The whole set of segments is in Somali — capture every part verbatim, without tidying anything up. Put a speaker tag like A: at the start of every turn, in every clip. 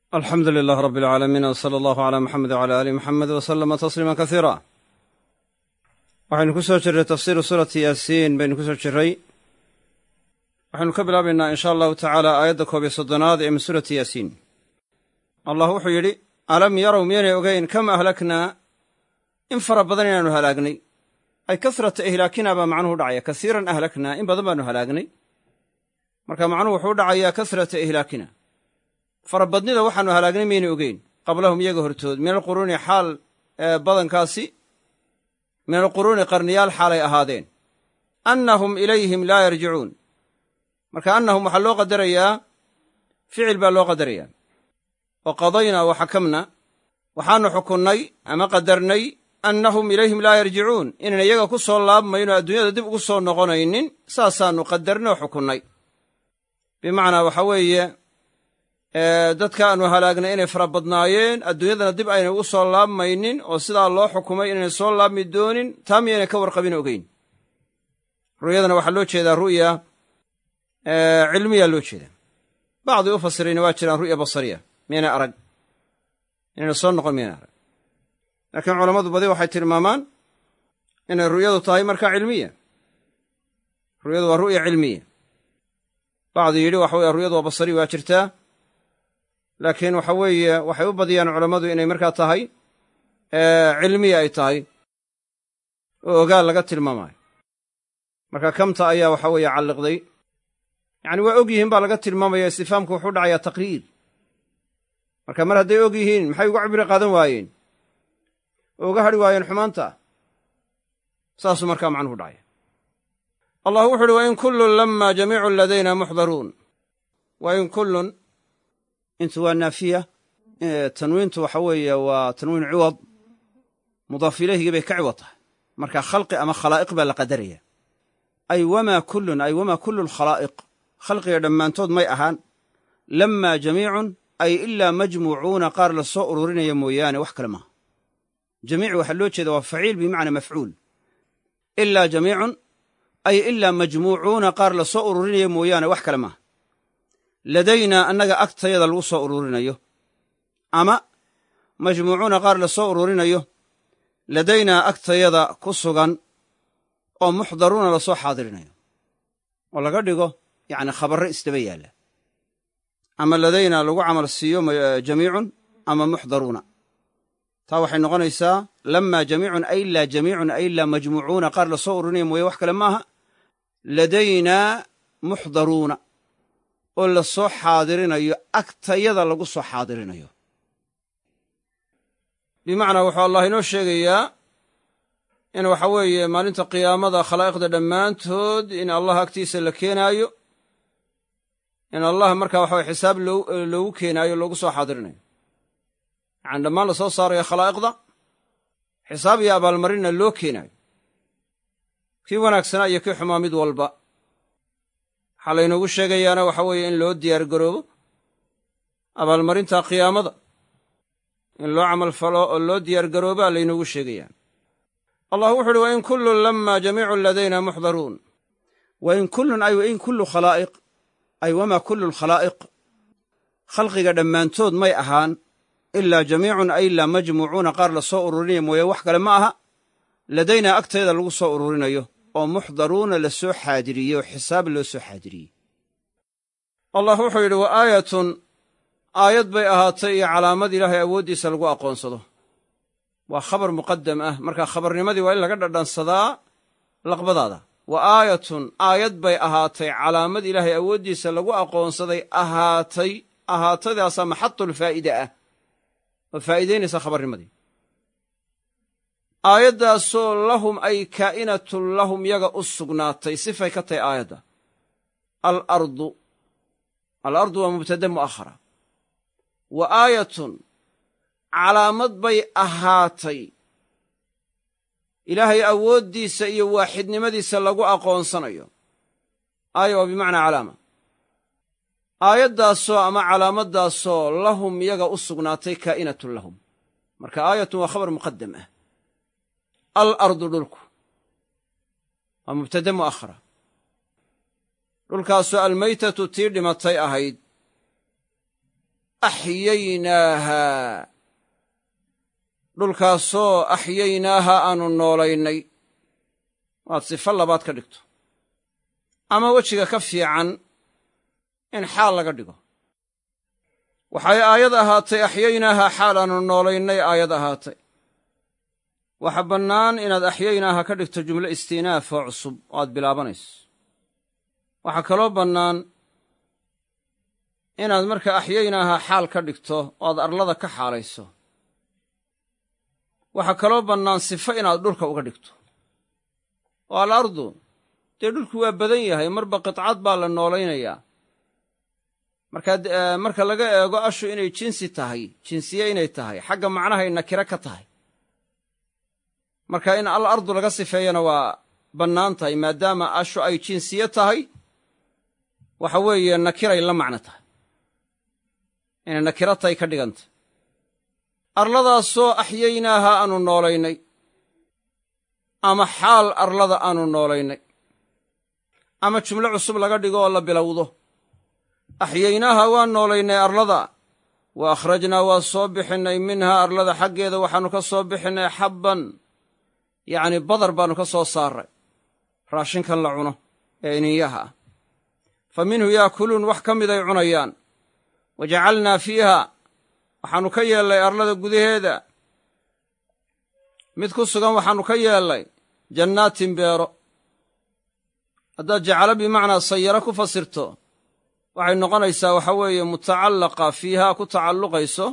A: alxamdu lilah rab اlcaalamiin wsala allahu cala muxamed wcala ali muxamed waslama tasliima kasiira waxaynu ku soo jirray tafsiiru suurati yaasiin baynu ku soo jirray waxaynu ka bilaabaynaa in sha allahu tacaala aayadda koob iyo soddonaad ee min suurati yaasiin allah wuxuu yidhi alam yarow miyaynay ogayn kam ahlaknaa in fara badan inaannu halaagnay ay kasrata ihlaakina baa macnuhu dhacaya kasiiran ahlaknaa in badan baannu halaagnay marka macnuhu wuxuu dhacayaa kasrata ihlaakina farabadnida waxaannu halaagnay miyaynay ogeyn qablahum iyaga hortood min alquruuni xaal badankaasi min alquruuni qarniyaal xaalay ahaadeen annahum ilayhim laa yarjicuun marka annahum waxaa loo qadarayaa ficil baa loo qadarayaa wa qadaynaa wa xakamna waxaannu xukunnay ama qadarnay annahum ilayhim laa yarjicuun inayna iyaga ku soo laabmayno adduunyada dib ugu soo noqonaynin saasaannu qadarnay oo xukunnay bimacnaa waxa weeye dadka aanu halaagnay inay fara badnaayeen adduunyadana dib aynay ugu soo laabmaynin oo sidaa loo xukumay inaynay soo laabmi doonin taa miyaynay ka warqabin ogeyn ru'yadana waxaa loo jeedaa ru'ya cilmiya loo jeedaa bacdii u fasirayna waa jiraan ru'ya basariya miyaynay arag inayna soo noqon miyaynay arag laakiin culammadu badi waxay tilmaamaan inay ru'yadu tahay markaa cilmiya ru'yadu waa ru'ya cilmiya bacdii yidhi waxa weye ru'yadu waa basari waa jirtaa laakiin waxa weeye waxay u badiyaan culammadu inay markaa tahay cilmiya ay tahay oo ogaal laga tilmaamayo marka kamta ayaa waxa weeye calliqday yacni waa og yihiin baa laga tilmaamaya istifaamku wuxuu dhacayaa taqriir marka mar hadday og yihiin maxay uga cibri qaadan waayeen oo uga hadhi waayeen xumaanta saasuu markaa macnuhu dhacaya allah wuxu uhi wain kullun lama jamiicun ladayna muxdaruun wain kullun intu waa naafiya tanwiintu waxa weeye waa tanwiin ciwad mudaaf ilayhigii bay ka ciwad tahay marka khalqi ama khalaa'iq baa la qadaraya ay wamaa kullun ay wamaa kullu lkhalaa'iq khalqiga dhammaantood may ahaan lamaa jamiicun ay ilaa majmuucuuna qaar la soo ururinaya mooyaane wax kale maaha jamiic waxaa loo jeeda waa faciil bimacnaa mafcuul ilaa jamiicun ay ilaa majmuucuuna qaar la soo ururinaya mooyaane wax kale maaha ladaynaa annaga agtayada lagu soo ururinayo ama majmuucuuna qaar la soo ururinayo ladaynaa agtayada ku sugan oo muxdaruuna la soo xaadirinayo oo laga dhigo yacni khabarre isdaba yaalla ama ladaynaa lagu camal siiyo jamiicun ama muxdaruuna taa waxay noqonaysaa lamaa jamiicun ay laa jamiicun ay laa majmuucuuna qaar la soo ururinaya mooye wax kale maaha ladaynaa muxdaruuna oo la soo xaadirinayo agtayada lagu soo xaadirinayo bimacnaa wuxuu allah inoo sheegayaa in waxa weeye maalinta qiyaamada khalaa'iqda dhammaantood in allah agtiisa la keenaayo in allah markaa waxa weye xisaab loogu keenaayo loogu soo xaadirinayo yacani dhammaan la soo saarayo khalaa'iqda xisaab iyo abaalmarinna loo keenaayo kii wanaagsanaa iyo kii xumaa mid walba waxaa laynoogu sheegayaana waxa weeye in loo diyaar garoobo abaalmarinta qiyaamada in loo camal falo oo loo diyaar garoobaa laynoogu sheegayaa allah wuxu uhi wain kullun lama jamiicun ladayna muxdaruun wain kullun ay wain kullu khalaa'iq ay wamaa kullu lkhalaa'iq khalqiga dhammaantood may ahaan ilaa jamiicun ay ilaa majmuucuuna qaar la soo ururinaya mooye wax kale ma aha ladaynaa agtayda lagu soo ururinayo oo muxdaruuna la soo xaadiriyey oo xisaab loo soo xaadiriyey allah wuxuu yidhi wa aayatun aayad bay ahaatay iyo calaamad ilaahay awooddiisa lagu aqoonsado waa khabar muqadam ah markaa khabarnimadii waa in laga dhadhansadaa laqbadaada wa aayatun aayad bay ahaatay calaamad ilaahay awooddiisa lagu aqoonsaday ahaatay ahaatadaasaa maxadulfaa'ida ah oo faa'iidaynaysa khabarnimadii aayaddaasoo lahum ay kaa'inatun lahum yaga u sugnaatay sifay ka tahay aayadda alardu alardu waa mubtada mu'akhara wa aayatun calaamad bay ahaatay ilaahay awooddiisa iyo waaxidnimadiisa lagu aqoonsanayo aaya waa bimacnaa calaama aayaddaasoo ama calaamaddaasoo lahum yaga u sugnaatay kaa'inatun lahum marka aayatun waa khabar muqadam ah alardu dhulku waa mubtada mu'akhara dhulkaasoo almaytatu tii dhimatay ahayd axyaynaahaa dhulkaasoo axyaynaahaa aanu noolaynay waad sifo labaad ka dhigto ama wejiga ka fiican in xaal laga dhigo waxay aayad ahaatay axyaynaahaa xaal aanu noolaynay aayad ahaatay waxa bannaan inaad axyaynaahaa ka dhigto jumlo istiinaaf oo cusub oo aad bilaabanayso waxaa kaloo bannaan inaad marka axyaynaahaa xaal ka dhigto oo aad arlada ka xaalayso waxaa kaloo bannaan sifo inaad dhulka uga dhigto oo alardu dee dhulku waa badan yahay marba qidcad baa la noolaynayaa markaa marka laga eego ashu inay jinsi tahay jinsiye inay tahay xagga macnahay nakiro ka tahay marka in alardu laga sifeeyana waa bannaan tahay maadaama ashu ay jinsiye tahay waxa weeye nakiray la macno tahay inay nakiro tahay ka dhiganta arladaasoo axyaynaahaa aanu noolaynay ama xaal arlada aanu noolaynay ama jumlo cusub laga dhigo oo la bilowdo axyaynaahaa waan noolaynay arlada wa akhrajnaa waa soo bixinnay minhaa arlada xaggeeda waxaannu ka soo bixinnay xabban yacni badar baannu ka soo saarray raashinkan la cuno ee iniyaha ah fa minhu yaakuluun wax ka miday cunayaan wa jacalnaa fiiha waxaannu ka yeellay arlada gudaheeda mid ku sugan waxaannu ka yeellay jannaatin beero haddaad jacalo bimacnaa sayaro ku fasirto waxay noqonaysaa waxa weeye mutacallaqa fiihaa ku tacalluqayso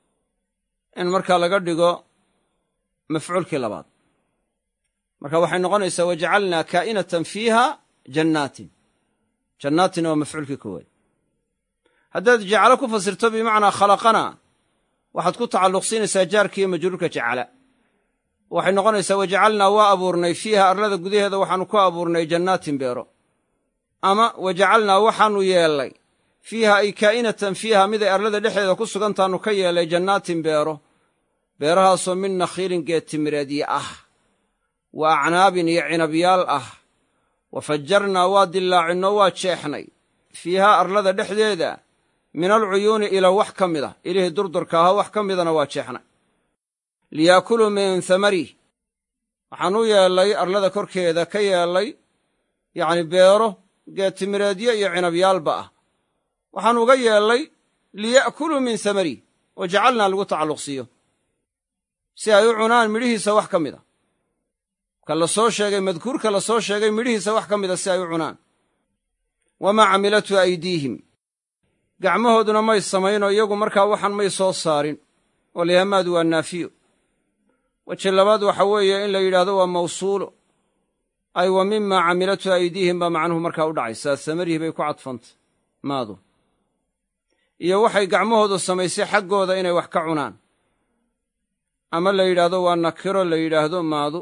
A: in markaa laga dhigo mafcuulkii labaad marka waxay noqonaysaa wajacalnaa kaa'inatan fiiha jannaatin jannaatin waa mafcuulkii koowaad haddaad jacalo ku fasirto bimacnaa khalaqana waxaad ku tacalluqsiinaysaa jaarkiiyo majruurka jacala waxay noqonaysaa wajacalnaa waa abuurnay fiiha arlada gudaheeda waxaannu ku abuurnay jannaatin beero ama wajacalnaa waxaannu yeellay fiiha ay kaa'inatan fiiha miday arlada dhexdeeda ku sugantaannu ka yeellay jannaatin beero beerahaasoo min nakhiilin geed timireedyo ah wa acnaabin iyo cinabyaal ah wa fajarnaa waa dillaacinnoo waa jeexnay fiihaa arlada dhexdeeda min alcuyuuni ila wax ka mid a ilihii durdurka ahaa wax ka midana waa jeexnay liyaakuluu min hamarih waxaan u yeellay arlada korkeeda ka yeellay yacni beero geed timireedyo iyo cinabyaalba ah waxaan uga yeellay liya'kuluu min hamarih wa jacalnaa lagu tacalluqsiiyo si ay u cunaan midhihiisa wax ka mid a ka la soo sheegay madkuurka la soo sheegay midhihiisa wax ka mida si ay u cunaan wamaa camilatu aydiihim gacmahooduna may samaynoo iyagu markaa waxaan may soo saarin oo lihamaadu waa naafiyo weji labaad waxa weeye in la yidhaahdo waa mawsuulo ay wa mimaa camilatu aydiihim baa macnuhu markaa u dhacaysaa samarihi bay ku cadfantay maadu iyo waxay gacmahoodu samaysay xaggooda inay wax ka cunaan ama la yidhaahdo waa nakiro la yidhaahdo maadu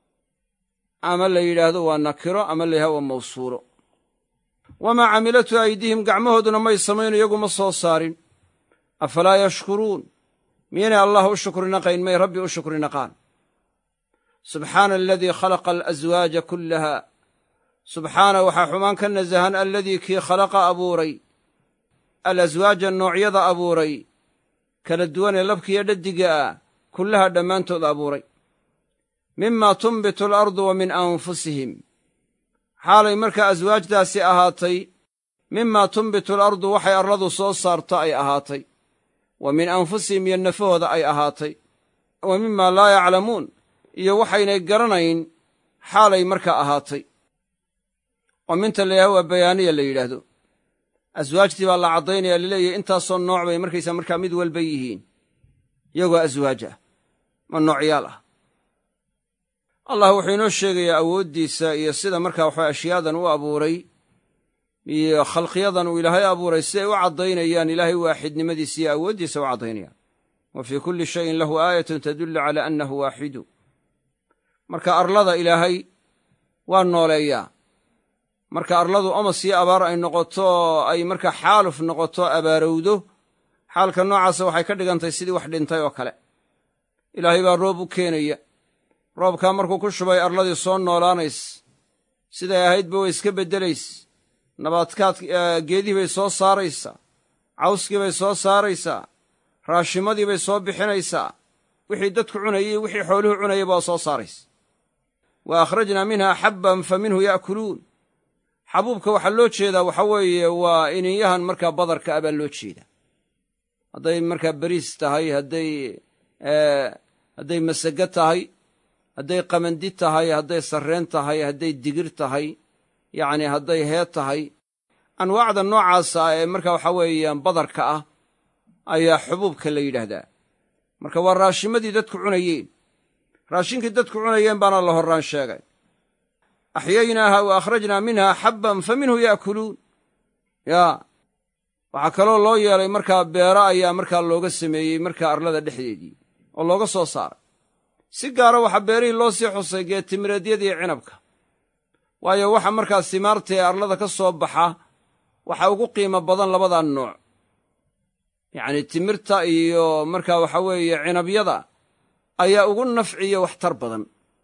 A: ama la yidhaahdo waa nakiro ama la yidhahdo waa mawsuulo wamaa camilatu aydiihim gacmahooduna may samayno iyagu ma soo saarin afalaa yashkuruun miyaynay allah u shukrinaqayn may rabbi u shukrinaqaan subxaana aladii khalaqa alaswaaja kullaha subxaana waxaa xumaan ka nasahan aladii kii khalaqa abuuray alaswaaja noocyada abuuray kala duwanee labkiiyo dhaddiga ah kullaha dhammaantood abuuray mimaa tunbitu alardu wa min anfusihim xaalay markaa aswaajdaasi ahaatay mimaa tunbitu alardu waxay arladu soo saarto ay ahaatay wa min anfusihim iyo nafahooda ay ahaatay wa mimaa laa yaclamuun iyo waxaynay garanayn xaalay markaa ahaatay oo minta la yidhahdo waa bayaaniya la yidhaahdo aswaajtii baa la caddaynaya laleeyahy intaasoo nooc bay markaysaa markaa mid walba yihiin iyagoo aswaaj ah ma noocyaal ah allah wuxuu inoo sheegayaa awooddiisa iyo sida markaa waxaa ashyaadan u abuuray iyo khalqiyadan uu ilaahay abuuray si ay u caddaynayaan ilaahay waaxidnimadiisa iyo awooddiisa u caddaynayaan wa fii kulli shayin lahu aayatun tadullu calaa annahu waaxidu marka arlada ilaahay waa nooleeyaa marka arladu omas iyo abaar ay noqoto ay markaa xaaluf noqoto abaarowdo xaalka noocaasa waxay ka dhigantay sidii wax dhintay oo kale ilaahay baa roob u keenaya roobkaa markuu ku shubay arladii soo noolaanays siday ahaydba way iska beddelays nabaadkaad geedihii bay soo saaraysaa cawskii bay soo saaraysaa raashimadii bay soo bixinaysaa wixii dadku cunayey wixii xooluhu cunayay baa soo saaraysa wa akhrajnaa minhaa xabban fa minhu ya'kuluun xabuubka waxaa loo jeedaa waxa weeye waa iniyahan markaa badarka ah baa loo jeedaa hadday markaa beriis tahay hadday hadday masage tahay hadday qamandi tahay hadday sarreen tahay hadday digir tahay yacni hadday heed tahay anwaacda noocaasa ee markaa waxaa weeyaan badarka ah ayaa xubuubka la yidhaahdaa marka waa raashimadii dadku cunayeen raashinkii dadku cunayeen baana la horraan sheegay axyaynaaha wa akhrajnaa minhaa xabban fa minhu ya'kuluun yaa waxaa kaloo loo yeelay markaa beero ayaa markaa looga sameeyey markaa arlada dhexdeedii oo looga soo saaray si gaara waxaa beerihii loo sii xusay geetimireedyadii cinabka waayo waxa markaa simaarta ee arlada ka soo baxa waxaa ugu qiimo badan labadaa nooc yacni timirta iyo markaa waxa weeye cinabyada ayaa ugu nafciyo waxtar badan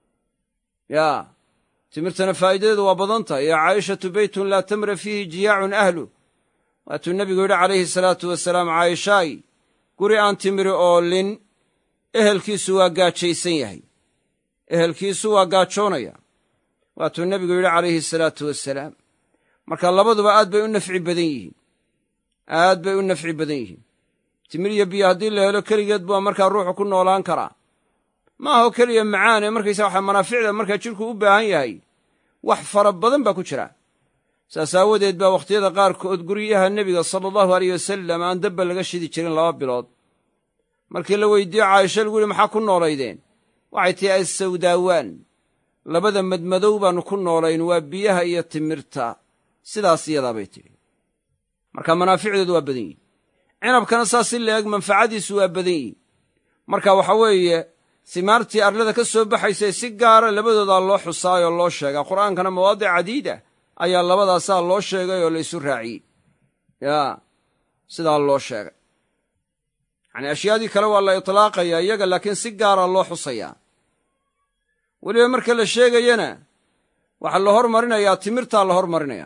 A: yaa timirtana faa'iidadeedu waa badan tahay yaa caa'ishatu beytun laa tamra fiihi jiyaacun ahlu waatuu nebigu yidhi calayhi salaatu wasalaam caayishaay guri aan timiri oolin ehelkiisu waa gaajaysan yahay ehelkiisu waa gaajoonaya waatuu nebigu yidhi calayhi salaatu wasalaam marka labaduba aad bay u nafci badan yihiin aad bay u nafci badan yihiin timir iyo biyo haddii la helo keligeed baa markaa ruuxu ku noolaan karaa ma aho keliya macaan ee markaysaa waxa manaaficda markaa jidhku u baahan yahay wax fara badan baa ku jira saas aawadeed baa wakhtiyada qaarkood guryaha nebiga sala allahu aleyh wasalam aan dabba laga shidi jirin laba bilood markii la weyddiiyo caayisha lagu yihi maxaa ku noolaydeen waxay tihi assawdaawaan labada madmadow baannu ku noolayn waa biyaha iyo timirta sidaas iyadaa bay tidhi marka manaaficdeedu waa badan yihin cinabkana saas si la eg manfacadiisu waa badan yihin marka waxa weeye simaartii arlada ka soo baxaysay si gaara labadoodaa loo xusaayoo loo sheegaa qur'aankana mawaadic cadiida ayaa labadaasaa loo sheegay oo la isu raaciyey yaa sidaa loo sheegay yacnii ashyaadii kale waa la itlaaqayaa iyaga laakiin si gaara loo xusayaa weliba marka la sheegayana waxaa la hormarinayaa timirtaa la hormarinayaa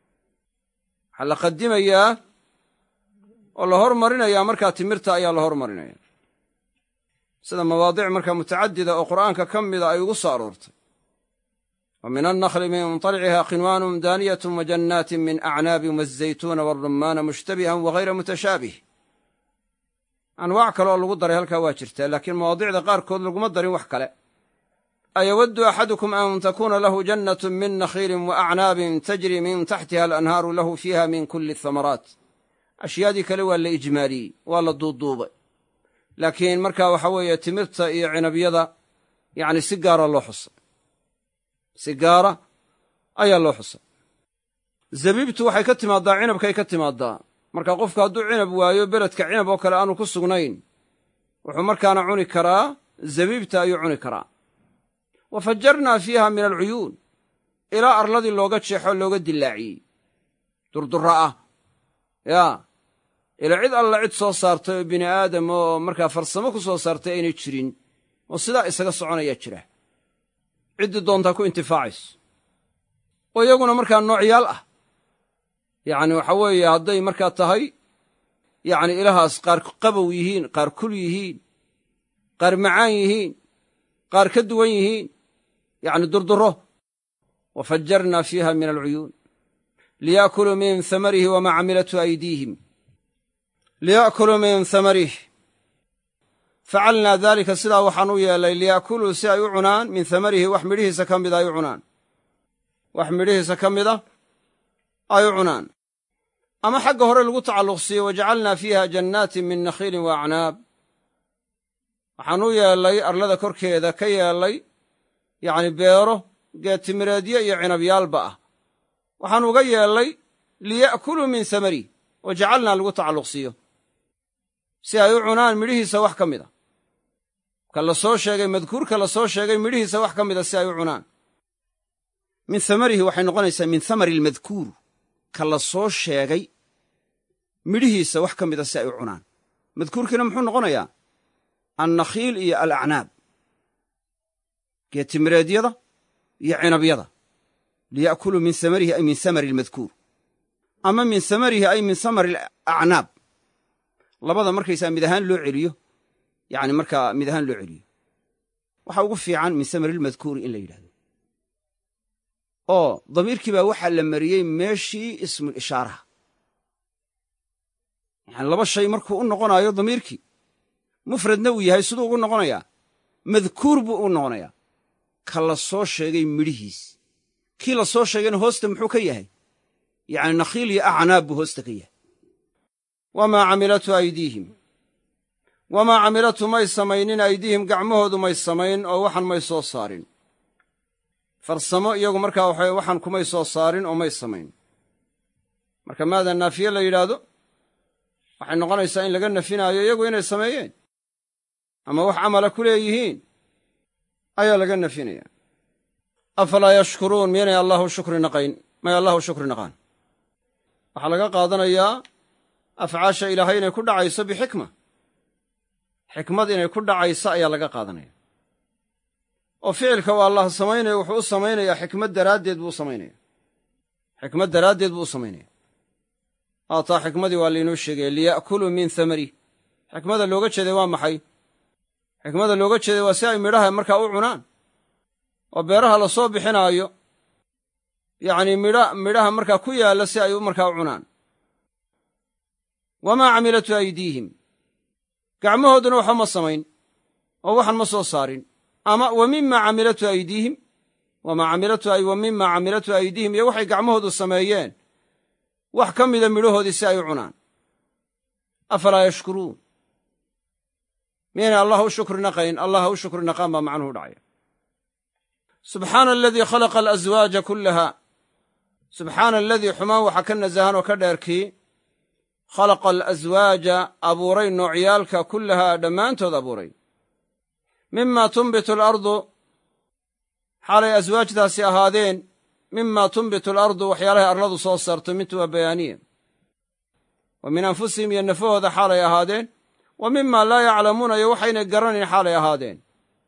A: waxaa la qadimayaa oo la hormarinayaa markaa timirta ayaa la hormarinaya sida mawaadic markaa mutacadida oo qur'aanka ka mida ay ugu soo aroortay wa min annakli min طalciha qinwaanun daaniyatun wa jannaatin min acnaabin waazaytuuna waalrumaana mushtabihan wagayra mutashaabih anwaac kale oo lagu daray halkaa waa jirtaa laakiin mawaadicda qaarkood laguma darin wax kale ayawaddu axadukum an takuuna lahu jannatun min nakhiilin wa acnaabin tajri min taxtiha alanhaaru lahu fiiha min kulli ahamaraat ashyaadii kale waa la ijmaaliyey waa la duuduubay laakiin markaa waxa weeye timirta iyo cinabyada yacni si gaara loo xusay si gaara ayaa loo xusay zabiibtu waxay ka timaaddaa cinabkay ka timaaddaa marka qofku hadduu cinab waayo beledka cinab oo kale aanu ku sugnayn wuxuu markaana cuni karaa zabiibta ayuu cuni karaa wa fajarnaa fiiha min alcuyuun ilaa arladii looga jeexo looga dillaaciyey durdurra ah yaa ilaa cid alla cid soo saartay oo bini aadam oo markaa farsamo ku soo saartay aynay jirin oo sidaa isaga soconayaa jira ciddii doontaa ku intifaacayso oo iyaguna markaa noocyaal ah yacni waxa weeye hadday markaa tahay yacni ilahaas qaar qabow yihiin qaar kul yihiin qaar macaan yihiin qaar ka duwan yihiin yacni durdurro wa fajarnaa fiiha min alcuyuun liya'kuluu min hamarihi wamaa camilatu aydiihim liya'kuluu min hamarih facalnaa daalika sidaa waxaan u yeelay liya'kuluu si ay u cunaan min hamarihi wax midhihiisa ka mida ay u cunaan wax midhihiisa ka mida ay u cunaan ama xagga hore lagu tacalluq siiye wajacalnaa fiiha jannaatin min nakhiilin wa acnaab waxaan u yeellay arlada korkeeda ka yeellay yacni beero geedtimireedyo iyo cinabyaalba ah waxaan uga yeellay liya'kuluu min hamarih wajacalnaa lagu tacalluq siiyo si ay u cunaan midhihiisa wax ka mida ka la soo sheegay madkuurka la soo sheegay midhihiisa wax ka mida si ay u cunaan min hamarihi waxay noqonaysaa min hamari almadkuur ka la soo sheegay midhihiisa wax ka mida si ay u cunaan madkuurkiina muxuu noqonayaa annakhiil iyo alacnaab geedtimireedyada iyo cinabyada liya'kuluu min hamarihi ay min hamari almadkuur ama min hamarihi ay min hamari alacnaab labada markaysaa mid ahaan loo celiyo yacni markaa mid ahaan loo celiyo waxa ugu fiican min samarilmadkuuri in la yidhahdo oo damiirkii baa waxaa la mariyey meeshii ismul ishaaraha yani laba shay markuu u noqonaayo damiirkii mufradna uu yahay siduu ugu noqonayaa madkuur buu u noqonayaa ka la soo sheegay midhihiis kii la soo sheegayna hoosta muxuu ka yahay yacni nakhiil iyo acnaab buu hoosta ka yahay wamaa camilatu aydiihim wamaa camilatu may samaynin aydiihim gacmahoodu may samayn oo waxan may soo saarin farsamo iyagu markaa waxa waxan kumay soo saarin oo may samayn marka maada naafiye la yidhaahdo waxay noqonaysaa in laga nafinaayo iyagu inay sameeyeen ama wax camala ku leeyihiin ayaa laga nafinaya afalaa yashkuruun miyanay allahu shukri naqayn may allahu shukri naqaan waxaa laga qaadanayaa afcaasha ilaahay inay ku dhacayso bixikma xikmad inay ku dhacayso ayaa laga qaadanaya oo ficilka waa allah samaynaya wuxuu u samaynayaa xikmad daraaddeed buu u samaynaya xikmad daraaddeed buu u samaynaya aataa xikmadii waa laynoo sheegaya liya'kuluu min hamarih xikmada looga jeeday waa maxay xikmada looga jeeday waa si ay midhaha markaa u cunaan oo beeraha la soo bixinaayo yacnii midha midhaha markaa ku yaalla si ay markaa u cunaan wamaa camilatu aydiihim gacmahooduna waxba ma samayn oo waxan ma soo saarin ama wa mima camilatu aydiihim wamaa camilatu ay wa mima camilatu aydiihim iyo waxay gacmahoodu sameeyeen wax ka mida midhahoodii si ay u cunaan afalaa yashkuruun miyaynay allah u shukri naqayn allah u shukri naqaan baa macnuhu dhacaya subxaana aladii khalaqa alaswaaja kullaha subxaana aladii xumaan waxa ka nasahan oo ka dheerkii khalaqa alaswaaja abuuray noocyaalka kullahaa dhammaantood abuuray mima tunbitu alardu xaalay aswaajtaasi ahaadeen mima tunbitu alardu waxyaalahay arladu soo saarto mintu waa bayaaniya wa min anfusihim iyo nafahooda xaalay ahaadeen wa mima laa yaclamuuna iyo waxaynay garanayn xaalay ahaadeen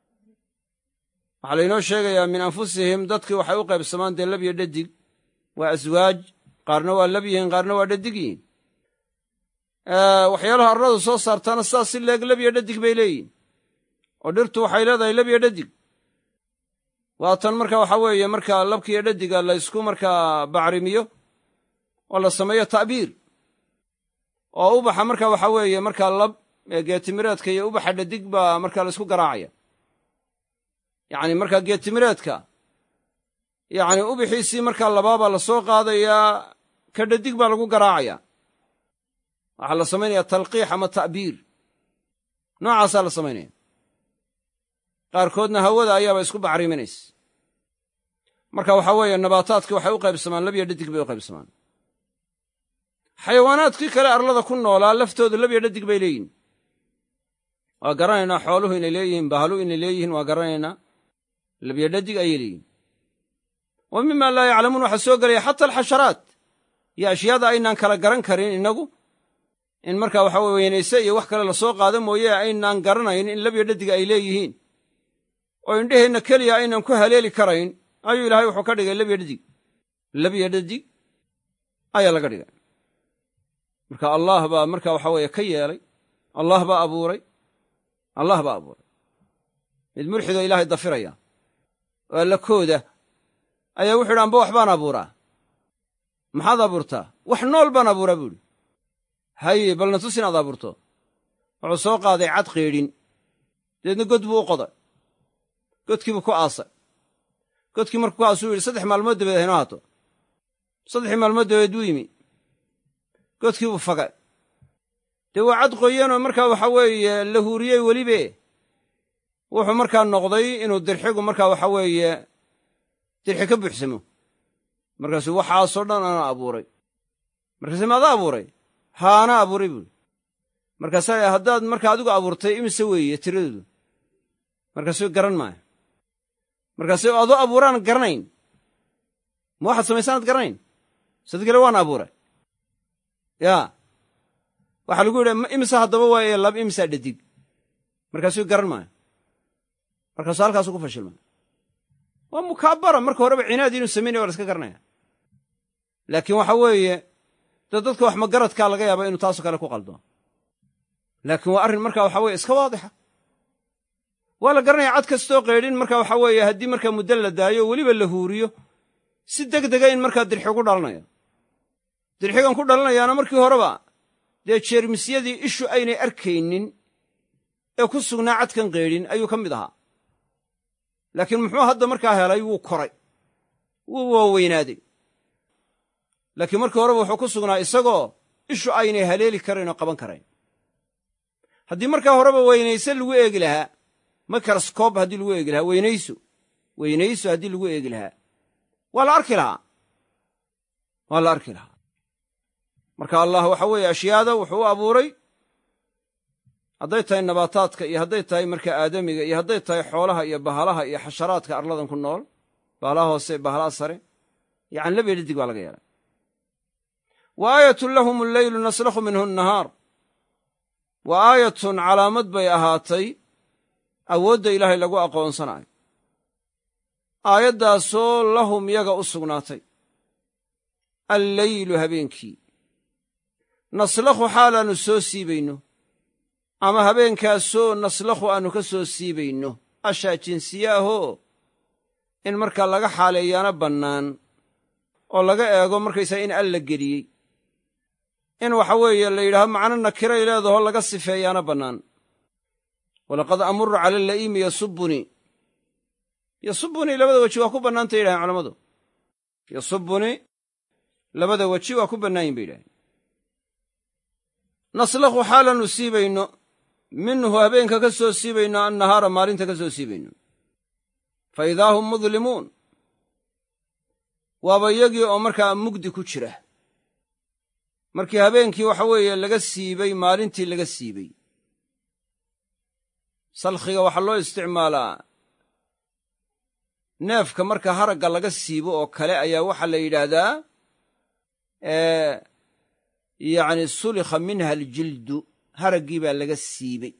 A: waxaa laynoo sheegayaa min anfusihim dadkii waxay u qaybsamaan dee lab iyo dhadig waa aswaaj qaarna waa lab yihiin qaarna waa dhadig yihiin waxyaalaha arladu soo saartaana sidaas si leeg lab iyo dhadig bay leeyihin oo dhirtu waxay leedahay lab iyo dhadig waa tan marka waxaa weeye markaa labkiiyo dhadiga laysku markaa bacrimiyo oo la sameeyo ta'biir oo ubaxa marka waxaa weeye markaa lab geetimireedka iyo ubaxa dhadig baa markaa laysku garaacaya yacni markaa geetimireedka yacni ubixiisii markaa labaabaa la soo qaadayaa ka dhadig baa lagu garaacaya waxaa la samaynayaa talqiix ama ta'biir noocaasaa la samaynaya qaarkoodna hawada ayaaba isku bacriminaysa marka waxaa weeye nabaataadkii waxay u qaybsamaan labyo dhadig bay u qaybsamaan xayawaanaadkii kale arlada ku noolaa laftoodu labyo dhadig bay leeyihin waa garanaynaa xooluhu inay leeyihiin bahalu inay leeyihiin waa garanaynaa labyo dhadig ayay leeyihin wa mima laa yaclamuun waxaa soo gelaya xata alxasharaat iyo ashyaada aynaan kala garan karin innagu in markaa waxa weye weynayse iyo wax kale la soo qaado mooye aynaan garanayn in labyo dhadig ay leeyihiin oo indheheenna keliya aynan ku haleeli karayn ayuu ilaahay wuxuu ka dhigay labyo dhadig labyo dhadig ayaa laga dhigay marka allah baa marka waxa weeye ka yeelay allah baa abuuray allah baa abuuray mid mulxidoo ilaahay dafiraya oo alla kooda ayaa wuxu yidhi amba wax baan abuuraa maxaad abuurtaa wax nool baan abuuraa buuhi haye bal na tus inaad abuurto wuxuu soo qaaday cad qiidhin dabeedna god buu u qoday godkiibuu ku aasay godkii markuu ku aasuu yidhi saddex maalmood dabeed haynoo haato saddexii maalmood dabeed buu yimi godkii buu fagay dee waa cad qoyanoo markaa waxa weeye la huuriyey welibe wuxuu markaa noqday inuu dirxigu markaa waxa weeye dirxi ka buuxsamo markaasuu waxaasoo dhan ana abuuray markaase maadaa abuuray haana abuuray buuhi markaasaa haddaad markaa adigu abuurtay imise weeye tiradoodu markaasuu garan maayo markaase adoo abuuraan garanayn ma waxaad samaysaanaad garanayn sad kale waana abuuray yaa waxaa lagu yidhi imise haddaba waaye lab imisaa dhadig markaasuu garan maayo markaasuu halkaasu ku fashilmay waa mukaabara marka horeba cinaadii inuu samaynaya waa la iska garanaya laakiin waxa weeye dee dadka wax magaradkaa laga yaaba inuu taasoo kale ku qaldo laakiin waa arrin markaa waxa weye iska waadixa. waa la garanaya cad kastoo qaydhin marka waxa weeye haddii markaa muddo la daayo o weliba la huuriyo si degdega in markaa dirxi ku dhalanayo. dirxigan ku dhalanayaana markii horeba dee jeermisyadii ishu aynay arkaynin ee ku sugnaa cadkan qaydhin ayuu ka mid ahaa. laakiin muxuu hadda markaa helay? wuu koray, wuu waaweynaaday. laakiin markii horeba wuxuu ku sugnaa isagoo ishu aynay haleeli karayn oo qaban karayn. haddii markaa horeba weynayse lagu eegi lahaa, mikroskoob haddii lagu eegi lahaa, weynayso weynayso haddii lagu eegi lahaa, waa la arki lahaa waa la arki lahaa. marka allah waxa weeye ashyaada wuxuu u abuuray, hadday tahay nabaataadka iyo hadday tahay marka aadamiga iyo hadday tahay xoolaha iyo bahalaha iyo xasharaadka arladan ku nool, bahalaha hoose bahalaha sare, yacani lab iyo dhadig baa laga yeelay. wa aayatun lahum alleylu naslakhu minhu annahaar, wa aayatun calaamad bay ahaatay awoodda ilaahay lagu aqoonsanayo, aayaddaasoo lahum yaga u sugnaatay alleylu habeenkii, naslakhu xaalaannu soo siibayno, ama habeenkaasoo naslakhu aannu ka soo siibayno. ashaa jinsiye ahoo in markaa laga xaaleeyaana bannaan oo laga eego markaysaa in alla geliyey, in waxa weeye la yidhaaho macno nakiray leedahoo laga sifeeyaana bannaan. walaqad amuru cala alla'iimi yasubunii yasubunii labada weji waa ku bannaantay yidhahen culammadu. yasubunii labada weji waa ku bannaayin bay yidhaheen. naslakhu xaalaannu siibayno minhu habeenka ka soo siibayno annahaara maalinta ka soo siibayno. fa idaa hum mudlimuun, waaba iyagii oo markaa mugdi ku jira. markii habeenkii waxa weeye laga siibay maalintii laga siibay. salkhiga waxaa loo isticmaalaa neefka marka haragga laga siibo oo kale ayaa waxaa la yidhaahdaa yacni sulikha minha aljildu, haraggii baa laga siibey.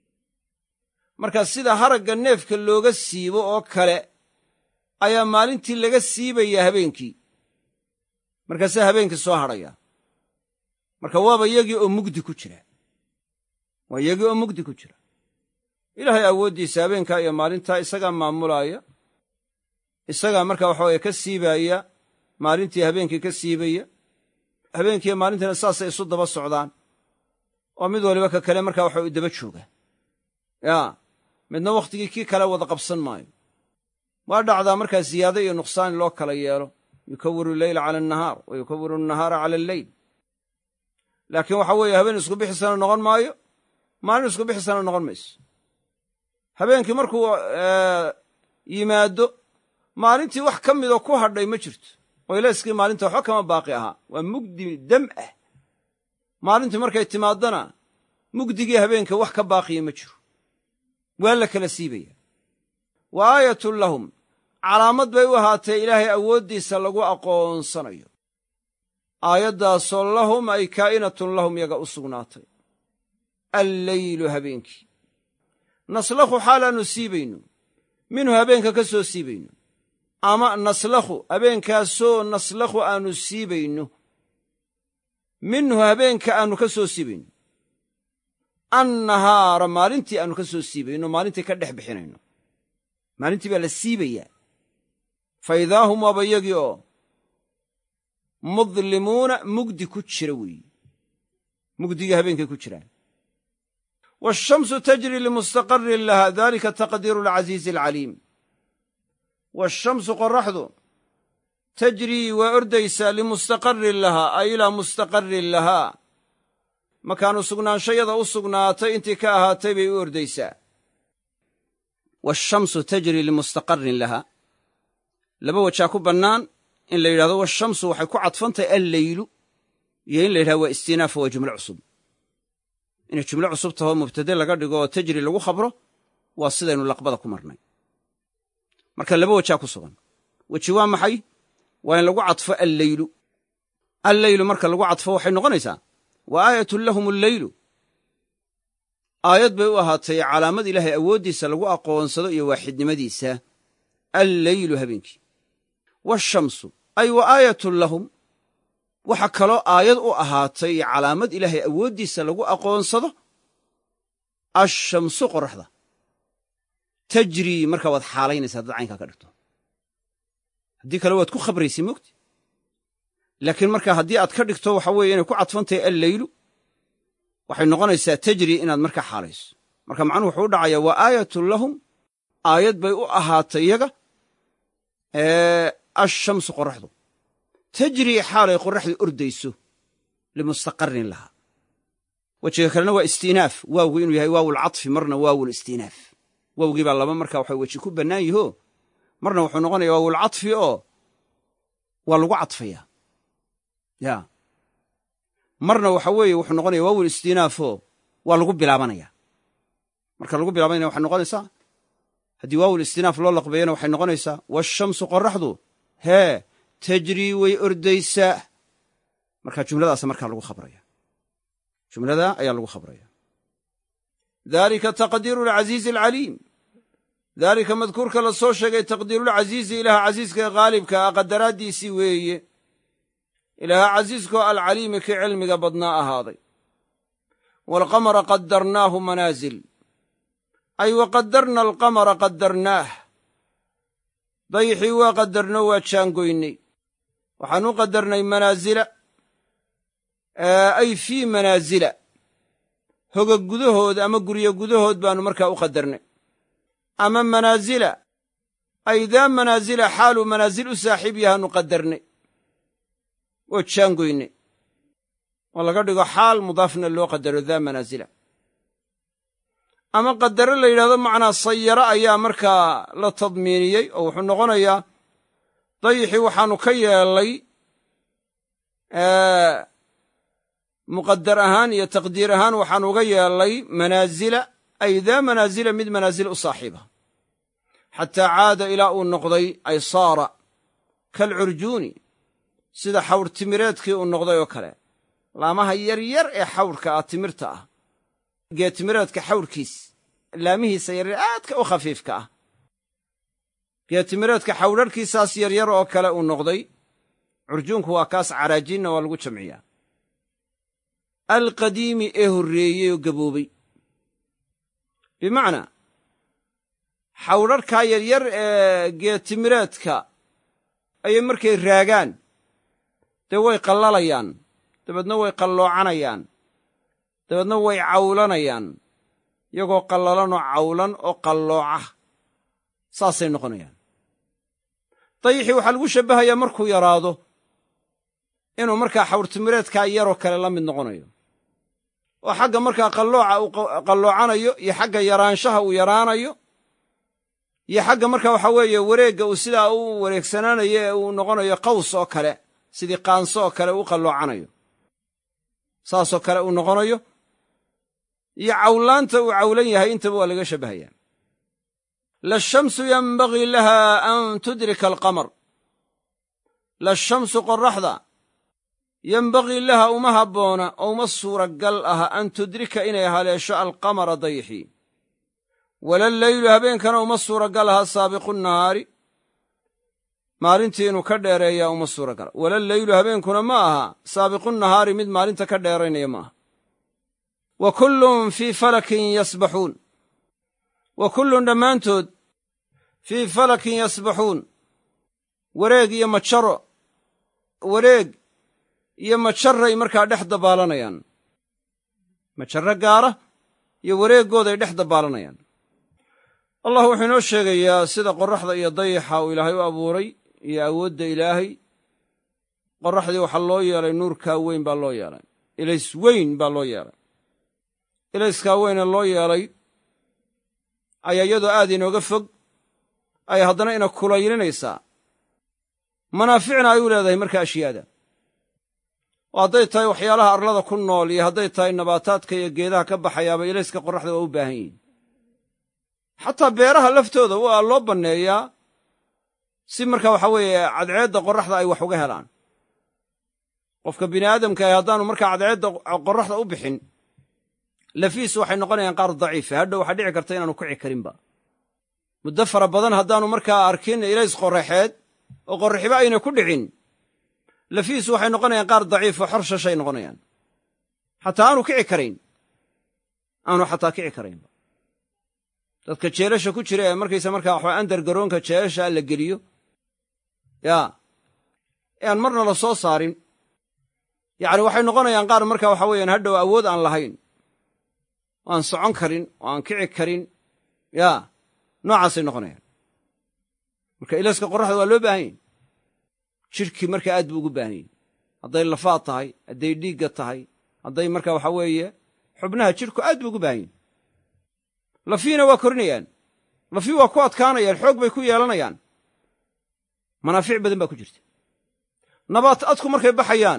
A: marka sida haragga neefka looga siibo oo kale ayaa maalintii laga siibayaa habeenkii, markaasaa habeenkii soo hadhaya. marka waaba iyagii oo mugdi ku jira, waa iyagii oo mugdi ku jira. ilaahay awooddiisa habeenkaa iyo maalintaa isagaa maamulaaya, isagaa marka waxa weye ka siibaaya, maalintii habeenkii ka siibaya. habeenkiiyo maalintiina saasay isu daba socdaan oo mid waliba ka kale markaa waxa u daba jooga. yaa midna wakhtigii kii kale wada qabsan maayo. waa dhacdaa markaa ziyaado iyo nuqsaan loo kala yeelo, yukawiru alleyla cala annahaar wa yukawiru annahaara cala alleyl. laakiin waxa weeye habeen isku bixisana noqon maayo, maalin isku bixisana noqon mayso. habeenkii markuu yimaado maalintii wax ka midoo ku hadhay ma jirto, oo ilayskii maalinta waxba kama baaqi ahaa, waa mugdi dam ah. maalintii markay timaadana mugdigii habeenka wax ka baaqiya ma jiro, waa la kala siibaya. wa aayatun lahum, calaamad bay u ahaatee ilaahay awooddiisa lagu aqoonsanayo, aayaddaasoo lahum ay kaa'inatun lahum yaga u sugnaatay alleylu habeenkii, naslakhu xaalaannu siibayno minhu habeenka ka soo siibayno, ama naslakhu habeenkaasoo naslakhu aannu siibayno minhu habeenka aannu ka soo siibayno annahaara maalintii aannu ka soo siibayno, maalintii ka dhex bixinayno. maalintii baa la siibayaa. fa idaa hum waaba iyagii oo mudlimuuna mugdi ku jira weeye, mugdigii habeenkay ku jiraan. waashamsu tajri limustaqarrin laha dalika taqdiiru alcasiizi alcaliim. waashamsu qorraxdu tajrii waa ordaysaa limustaqarrin lahaa, ay ilaa mustaqarrin lahaa, makaanu sugnaanshayada u sugnaatay intii ka ahaatay bay u ordaysaa. waashamsu tajri limustaqarrin lahaa, laba wajaa ku bannaan in la yidhahdo waashamsu waxay ku cadfantahay alleylu, iyo in la yidhahdo waa istinaaf, waa jumlo cusub. inay jumlo cusub tahoo mubtade laga dhigo oo tajri lagu khabro waa sidaynu laqbada ku marnay. marka laba wajaa ku sugan. weji waa maxay? waa in lagu cadfo alleylu. alleylu marka lagu cadfo waxay noqonaysaa wa aayatun lahum alleylu, aayad bay u ahaatay calaamad ilaahay awooddiisa lagu aqoonsado iyo waaxidnimadiisa. alleylu habeenkii. waashamsu ay wa aayatun lahum, waxa kaloo aayad u ahaatay calaamad ilaahay awooddiisa lagu aqoonsado ashamsu qoraxda tajrii markaa waad xaalaynaysaa haddaad caynkaa ka dhigto haddii kale waad ku khabraysay mogti laakiin markaa haddii aad ka dhigto waxa weeye inay ku cadfantahay alleylu waxay noqonaysaa tajrii inaad markaa xaalayso marka macnuhu wuxuu u dhacayaa waa aayatun lahum aayad bay u ahaatay iyaga ashamsu qoraxdu tajrii xaalay qoraxdu ordayso limustaqarrin lahaa wejiga kalena waa istiinaaf waawgu inuu yahay waawulcadfi marna waawulistiinaaf waawgii baa laba markaa waxa weji ku bannaan yahoo marna wuxuu noqonaya waawulcadfi oo waa lagu cadfayaa ya marna waxa weeye wuxuu noqonaya waawulistiinaafoo waa lagu bilaabanaya marka lagu bilaabanaya waxay noqonaysaa haddii waawulistinaaf loo laqbeeyana waxay noqonaysaa waashamsu qoraxdu hee tajrii way ordaysaa markaa jumladaasa markaa lagu khabraya jumlada ayaa lagu khabraya daalika taqdiiru alcasiizi alcaliim daalika madkuurka la soo sheegay taqdiirulcasiizi ilaaha casiiska ee haalibka ah qadaraaddiisii weeye ilaaha casiiskoo alcaliimi kii cilmiga badnaa ahaaday waalqamara qadarnaahu manaazil ay waqadarna alqamara qadarnaah dayixii waa qadarno waa jaangoynay waxaan u qadarnay manaasila ay fii manaasila hoga gudahood ama guryo gudahood baannu markaa u qadarnay ama manaasila ay daa manaasila xaaluu manaasil u saaxiib yahaannu qadarnay oo jaangoynay oo laga dhigo xaal mudaafna loo qadaro daa manaasila ama qadaro la yidhahdo macnaa sayaro ayaa markaa la tadmiiniyey oo wuxuu noqonayaa dayixii waxaannu ka yeellay muqadar ahaan iyo taqdiir ahaan waxaannu uga yeellay manaasila ay daa manaasila mid manaasil u saaxiiba xataa caada ilaa uu noqday ay saara kalcurjuuni sida xawr timireedkii uu noqday oo kale laamaha yaryar ee xawrka ah timirta ah geetimireedka xawrkiis laamihiisa yaryar aadka u khafiifka ah geetimireedka xawrarhkiisaas yaryar oo kale uu noqday curjuunku waa kaas caraajiinna waa lagu jamciyaa alqadiimi ee horreeyey oo gaboobay bimacnaa xawrarkaa yaryar ee geetimireedka ayay markay raagaan dee way qallalayaan dabeedna way qalloocanayaan dabeedna way cawlanayaan iyagoo qallalanoo cawlan oo qallooca saasay noqonayaan dayixii waxaa lagu shabbahayaa markuu yaraado inuu markaa xawrtimireedkaa yaroo kale la mid noqonayo oo xagga markaa qallooca uu qalloocanayo iyo xagga yaraanshaha uu yaraanayo iyo xagga markaa waxaa weeye wareegga uu sidaa u wareegsanaanayo ee uu noqonayo qaws oo kale sidii qaanso oo kale uu qalloocanayo saasoo kale uu noqonayo iyo cawlaanta uu cawlan yahay intaba waa laga shabbahayaa lashamsu yenbagii laha an tudrika alqamar lashamsu qoraxda yenbagii laha uma habboona oo uma suuragal aha an tudrika inay haleesho alqamara dayixii walaleylu habeenkana uma suuragal aha saabiqu nahaari maalintii inuu ka dheereeyaa uma suuragala walaleylu habeenkuna ma aha saabiqu nahaari mid maalinta ka dheeraynaya ma aha wa kullun fii falakin yasbaxuun wa kullun dhammaantood fii falakin yasbaxuun wareeg iyo majaro wareeg iyo majaray markaa dhex dabaalanayaan majarro gaara iyo wareeggooday dhex dabaalanayaan allah wuxuu inoo sheegayaa sida qorraxda iyo dayaxa uu ilaahay u abuuray iyo awoodda ilaahay qorraxdii waxaa loo yeelay nuurkaa weyn baa loo yeelay ilays weyn baa loo yeelay ilayskaa weyne loo yeelay ayaa iyadoo aad inooga fog ay haddana ina kulaylinaysaa manaaficna ay u leedahay marka ashyaada oo hadday tahay waxyaalaha arlada ku nool iyo hadday tahay nabaataadka iyo geedaha ka baxayaaba ilayska qorraxda waa u baahan yihiin xataa beeraha laftooda waa loo banneeyaa si marka waxa weeye cadceedda qorraxda ay wax uga helaan qofka bini aadamka ah haddaanu markaa cadceedda qorraxda u bixin lafiisu waxay noqonayaan qaar daciifa hadhow waxaa dhici karta inaanu kici karinba muddo fara badan haddaanu markaa arkin ilays qorraxeed oo qorraxiba ayna ku dhicin lafiisu waxay noqonayaan qaar daciif oo xor shashay noqonayaan xataa aanu kici karayn aanu xataa kici karaynba dadka jeelasha ku jira ee markaysa markaa waxaa andar garoonka jeelasha la geliyo yaa ee aan marna la soo saarin yacni waxay noqonayaan qaar markaa waxa weeyaan hadhow awood aan lahayn oo aan socon karin oo aan kici karin yaa noocaasay noqonayaan marka ilayska qorraxda waa loo baahan yahy jidhkii markaa aad buu ugu baahan yahy hadday lafaad tahay hadday dhiigga tahay hadday markaa waxa weeye xubnaha jidhku aad buu ugu baahan yahy lafiina waa korinayaan lafii waa ku adkaanayaan xoog bay ku yeelanayaan manaafic badan baa ku jirta nabaat adku markay baxayaan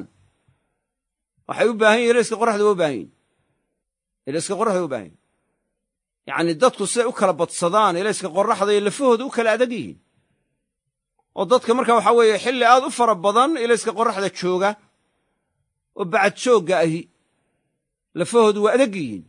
A: waxay u baahan yihin ilayska qorraxda waa u baahan yihin ilayska qorraxda waa u baahan yihin yacni dadku siday u kala badsadaan ilayska qorraxda iyo lafahooda u kala adag yihiin oo dadka marka waxaa weeye xilli aad u fara badan ilayska qorraxda jooga oo bacad joogga ahi lafahoodu waa adag yihiin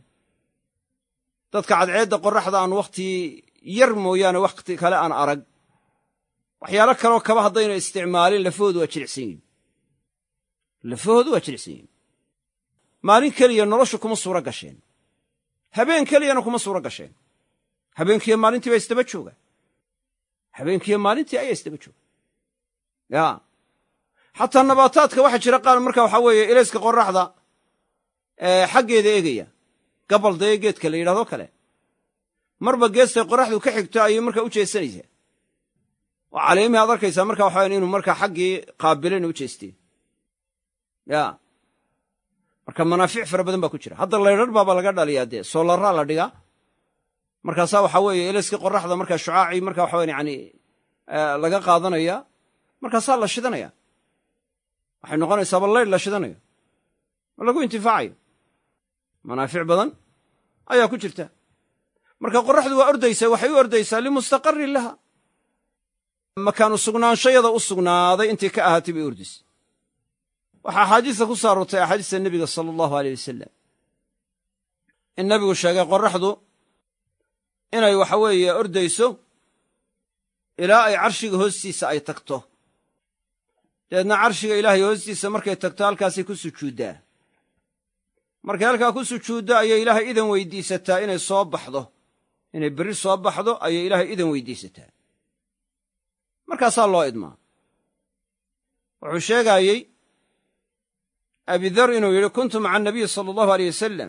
A: dadka cadceedda qorraxda aan wakhti yar mooyaane wakhti kale aan arag waxyaalo kaloo kaba haddayna isticmaalin lafahoodu waa jilicsan yihin lafahoodu waa jilicsan yihin maalin keliya noloshu kuma suuro gasheen habeen keliyana kuma suuro gasheen habeenkiiyo maalintii baa isdaba jooga habeenkiiyo maalintii ayaa isdaba jooga yaa xataa nabaataadka waxaa jira qaar marka waxaa weeye ilayska qorraxda ee xaggeeda eegaya gabal dee geedka la yidhahdo kale marba geestay qorraxdu ka xigto ayay markaa u jeesanaysaa oo caleemihii ad arkaysaa marka waxawayan inuu markaa xaggii qaabilayna u jeesteen yaa marka manaafic fara badan baa ku jira hadda laydhar baaba laga dhaliyaa dee soolaraa la dhigaa markaasaa waxaa weeye ilayskii qorraxda markaa shucaacii marka waxawayan yani laga qaadanaya markaasaa la shidanaya waxay noqonaysaaba laydh la shidanayo oo lagu intifaacayo manaafic badan ayaa ku jirta marka qorraxdu waa ordaysaa waxay u ordaysaa limustaqarrin laha makaanu sugnaanshayada u sugnaaday intii ka ahaatay bay ordaysa waxaa axaadiista ku soo aroortay axaadiista nebiga sala allahu aleyh wasalam in nebigu sheegay qorraxdu inay waxa weeye ordayso ilaa ay carshiga hoostiisa ay tagto dabeedna carshiga ilaahay hoostiisa markay tagto halkaasay ku sujuuddaa markay halkaa ku sujuuddo ayay ilaahay idan weydiisataa inay soo baxdo inay berri soo baxdo ayay ilaahay idan weydiisataa markaasaa loo idmaa wuxuu sheegaayey abidar inuu yidhi kuntu maca anabiyi sala allahu aleyh wasalam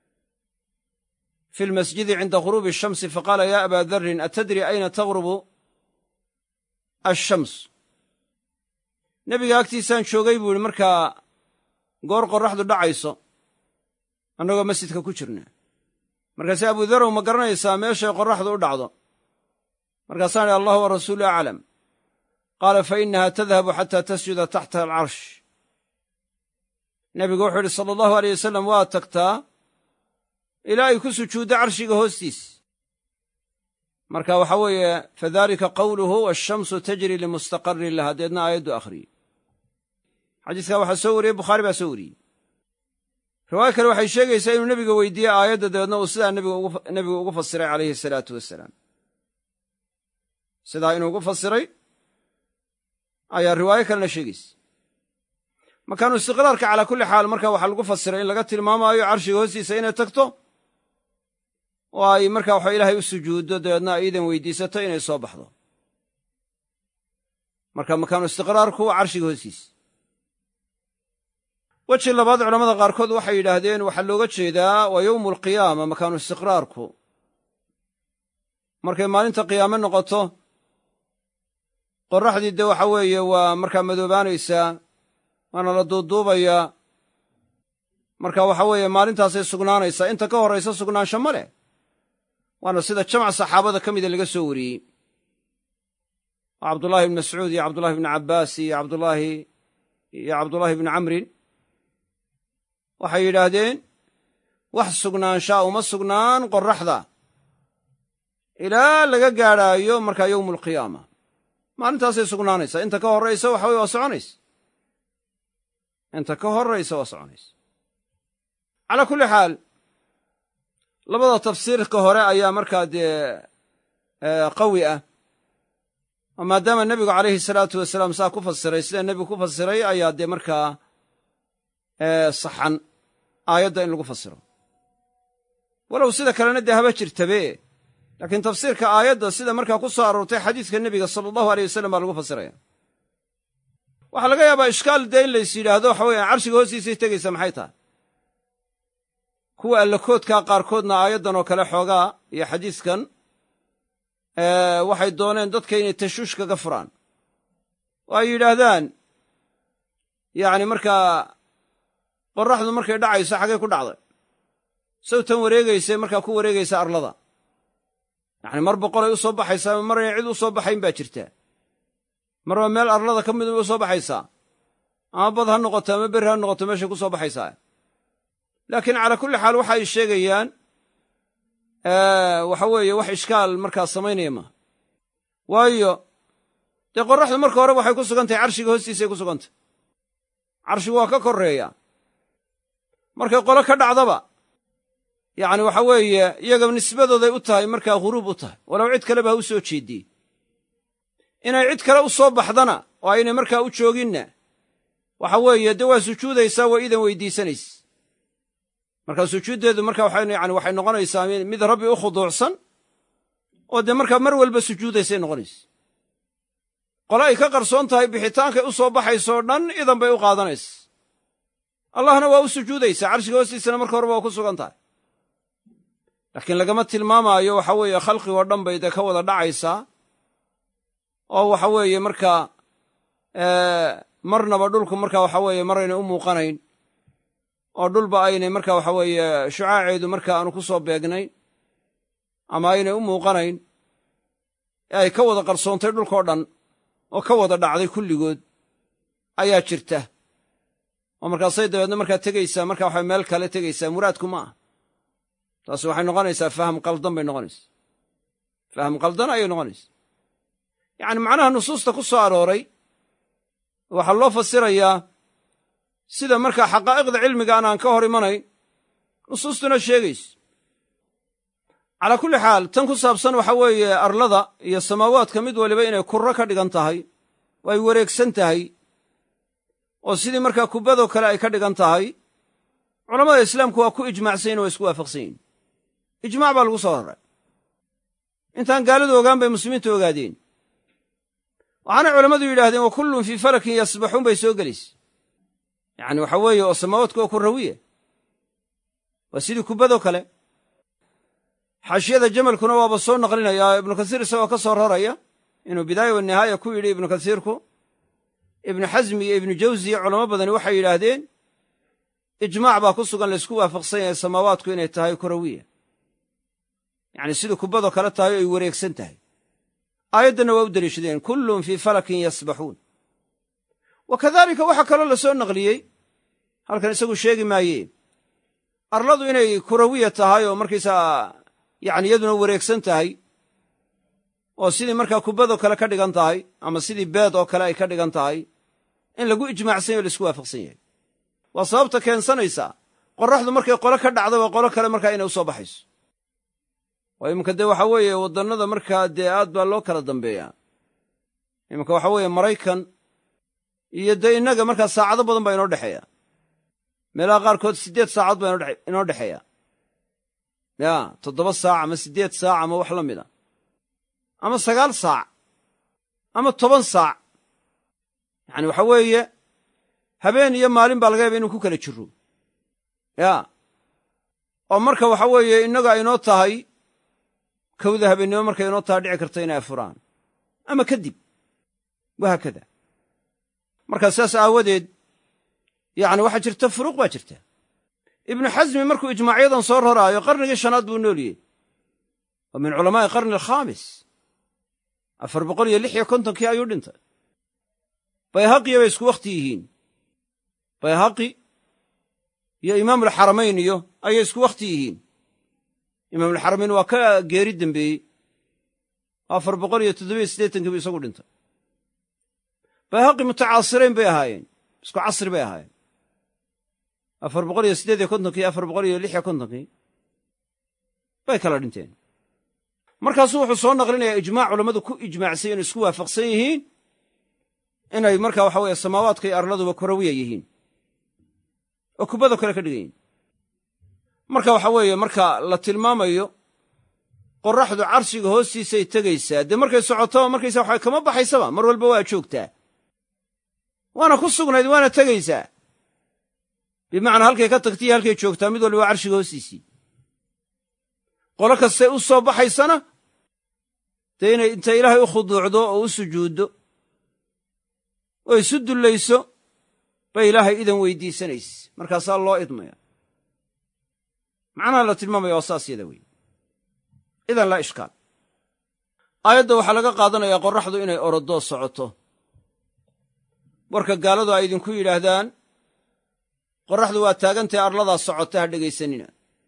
A: fi lmasjidi cinda ghuruubi ashamsi faqaala ya abaa darrin atadri ayna taghrubu ashams nebiga agtiisaan joogay buu yidhi markaa goor qorraxdu dhacayso annagoo masjidka ku jirna markaase abudarow ma garanaysaa meeshay qorraxdu u dhacdo markaasaan idhi allahu wa rasuulu aclam qaala fa innaha tadhabu xataa tasjuda taxta alcarsh nebigu wuxuu yidhi sala allahu aleyh wasalam waa tagtaa ilaa ay ku sujuuddo carshiga hoostiis marka waxaa weeye fadalika qawluhu waashamsu tajri limustaqarrin laha deedna aayaddu akhriyey xadiiskaa waxaa soo wariyey bukhaari baa soo wariyey riwaayo kale waxay sheegaysaa inuu nebiga weydiiyey aayadda dabeedna uu sidaa nebigu ugu fasiray calayhi asalaatu wassalaam sidaa inuu ugu fasiray ayaa riwaayo kalena sheegaysa makaanu istiqraarka calaa kulli xaal marka waxaa lagu fasiray in laga tilmaamaayo carshiga hoostiisa inay tagto oo ay marka waxa ilaahay u sujuuddo dabeedna ay idan weydiisato inay soo baxdo marka makaanu istiqraarku waa carshiga hoostiisa weji labaad culamada qaarkood waxay yidhaahdeen waxaa looga jeedaa waa yowmu alqiyaama makaanu istiqraarku markay maalinta qiyaame noqoto qorraxdii dee waxa weeye waa markaa madoobaanaysaa waana la duuduubayaa marka waxa weeye maalintaasay sugnaanaysaa inta ka horraysa sugnaansho ma leh waana sida jamac saxaabada ka mida laga soo wariyey oo cabdullaahi ibni mascuud iyo cabdullahi ibni cabbaas iyo cabdullaahi iyo cabdullaahi ibni camrin waxay yidhaahdeen wax sugnaanshaa uma sugnaan qorraxda ilaa laga gaadhaayo markaa yowmu alqiyaama maalintaasay sugnaanaysaa inta ka horraysa waxa weye waa soconaysa inta ka horraysa waa soconaysa calaa kulli xaal labada tafsiirka hore ayaa markaa dee qawi ah oo maadaama nebigu calayhi salaatu wasalaam saa ku fasiray sida nebigu ku fasiray ayaa dee markaa saxan aayadda in lagu fasiro walow sida kalena dee haba jirtabe laakiin tafsiirka aayadda sida markaa ku soo aroortay xadiiska nebiga sala allahu aleyh wasallam baa lagu fasiraya waxaa laga yaabaa ishkaal dee in lays yidhaahdo waxa weeyaan carshiga hoostiisay tegaysa maxay tahay kuwa allakoodkaa qaarkoodna aayaddan oo kale xoogaa iyo xadiiskan waxay dooneen dadka inay tashuush kaga furaan oo ay yidhaahdaan yacni markaa qorraxdu markay dhacayso xaggay ku dhacday sawtan wareegaysay markaa ku wareegaysa arlada yacni mar boqolay u soo baxaysaa mar inay cid u soo baxayn baa jirta marba meel arlada ka midu u soo baxaysaa ama bad ha noqoto ama berri ha noqoto meeshay ku soo baxaysaa laakiin calaa kulli xaal waxa ay sheegayaan waxa weeye wax ishkaal markaa samaynaya maaha waayo dee qorraxdu marka hore waxay ku sugan tahay carshiga hoostiisay ku sugan tahay carshigu waa ka korreeya markay qolo ka dhacdaba yacni waxa weeye iyaga nisbadooday u tahay markaa ghuruub u tahay walow cid kaleba ha u soo jeediyey inay cid kale u soo baxdana oo aynay markaa u jooginna waxa weeye dee waa sujuudaysaa waa idan weydiisanaysa markaa sujuuddeedu marka yani waxay noqonaysaa mid rabbi u khuduucsan oo dee markaa mar walba sujuudaysay noqonaysa qole ay ka qarsoon tahay bixitaankay u soo baxaysoo dhan idan bay u qaadanaysa allahna waa u sujuudaysaa carshiga hoostiisana marka horeba waa ku sugan tahay laakiin lagama tilmaamaayo waxa weeye khalqigoo dhan bay dee ka wada dhacaysaa oo waxa weeye markaa marnaba dhulku marka waxa weeye marayna u muuqanayn oo dhulba aynay marka waxa weeye shucaaceedu marka aanu ku soo beegnayn ama aynay u muuqanayn ee ay ka wada qarsoontay dhulkoo dhan oo ka wada dhacday kulligood ayaa jirta oo markaasay dabeedna markaa tegaysaa marka waxa meel kale tegaysaa muraadku ma ah taasi waxay noqonaysaa faham qaldan bay noqonaysaa faham qaldan ayay noqonaysaa yacni macnaha nusuusta ku soo arooray waxaa loo fasirayaa sida markaa xaqaa'iqda cilmigaan aan ka hor imanayn nusuustuna sheegayso calaa kulli xaal tan ku saabsan waxa weeye arlada iyo samaawaadka mid waliba inay kurro ka dhigan tahay oo ay wareegsan tahay oo sidii markaa kubbadoo kale ay ka dhigan tahay culammada islaamku waa ku ijmaacsan yihin waa isku waafaqsan yihin ijmaac baa lagu soo raray intaan gaaladu ogaan bay muslimiintu ogaadeen waxaanay culammadu yidhaahdeen wa kullun fii falakin yasbaxuun bay soo gelaysa yacni waxa weeye oo samaawaadku waa kurrawiya waa sidii kubbadoo kale xaashiyada jamalkuna waaba soo naqlinayaa ibnu kasiir isagoo ka soo raraya inuu bidaaya wa nihaaya ku yidhi ibnu kasiirku ibnu xasmi iyo ibnu jawsiya culamo badani waxay yidhaahdeen ijmaac baa ku sugan laysku waafaqsan yahay samaawaadku inay tahay kurawiya yacni sidii kubbadoo kale tahay oo ay wareegsan tahay aayaddanna waa u deliishadeen kullun fii falakin yasbaxuun wa kadaalika waxaa kaloo la soo naqliyey halkan isagu sheegi maayee arladu inay kurawiya tahay oo markaysaa yacni iyaduna wareegsan tahay oo sidii markaa kubbadoo kale ka dhigan tahay ama sidii beed oo kale ay ka dhigan tahay in lagu ijmaacsan yahy o laisku waafaqsan yahay waa sababta keensanaysaa qorraxdu markay qolo ka dhacdaba qolo kale markaa inay u soo baxayso oo iminka dee waxa weeye waddannada markaa dee aad baa loo kala dambeeyaa iminka waxa weeye maraykan iyo dee innaga markaa saacado badan baa inoo dhexeeya meelaha qaarkood siddeed saacaod baa inoo dhexeeya ya toddoba saac ama siddeed saac ama wax la mida ama sagaal saac ama toban saac yacani waxa weeye habeen iyo maalin baa laga yaaba inuu ku kala jiro ya oo marka waxa weeye innaga aynoo tahay kowda habeennimo markay inoo tahay dhici karta inay afuraan ama kadib wahaakada markaa sidaas aawadeed yacni waxaa jirta furuuq baa jirta ibnu xasmi markuu ijmaacyadan soo raraayo qarnigii shanaad buu nooliyey oo min culamaa'i qarni alkhaamis afar boqol iyo lix iyo kontonkii ayuu dhintay bayhaqiya bay isku wakhti yihiin bayhaqi iyo imaamulxaramayn iyo ayay isku wakhti yihiin imaamulxaramayn waa ka geeri dembeeyey afar boqol iyo toddobiyo siddeetankii buu isagu dhintay bayhaqi mutacaasirayn bay ahaayeen isku casri bay ahaayeen afar boqol iyo siddeed iyo kontonkii afar boqol iyo lix iyo kontonkii bay kala dhinteen markaasuu wuxuu soo naqlinayaa ijmaac culammadu ku ijmaacsan inay isku waafaqsan yihiin inay markaa waxa weeye samaawaadka iyo arladuba kurawiya yihiin oo kubbadoo kale ka dhigan yihin marka waxa weeye marka la tilmaamayo qorraxdu carshiga hoostiisay tegaysaa dee markay socoto markaysa waxa kama baxaysaba mar walba waa joogtaa waana ku sugnayd waana tegaysaa bimacnaa halkay ka tagtiyo halkay joogtaa mid walba waa carshiga hoostiisii qolo kastay u soo baxaysana dee inay inta ilaahay u khuduucdo oo u sujuuddo oo isu dullayso bay ilaahay idan weydiisanayse markaasaa loo idmaya macnaha la tilmaamaya waa saas yada wey idan laa ishkaal aayadda waxaa laga qaadanayaa qorraxdu inay orodoo socoto warka gaaladu ay idinku yidhaahdaan qorraxdu waa taagantahay arladaa socota ha dhegaysanina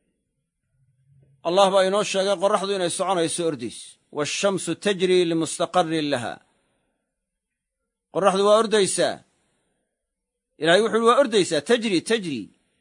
A: allah baa inoo sheegay qorraxdu inay soconayso ordayso waashamsu tajrii limustaqarrin laha qorraxdu waa ordaysaa ilahay wuxu uhi waa ordaysaa tajri tajri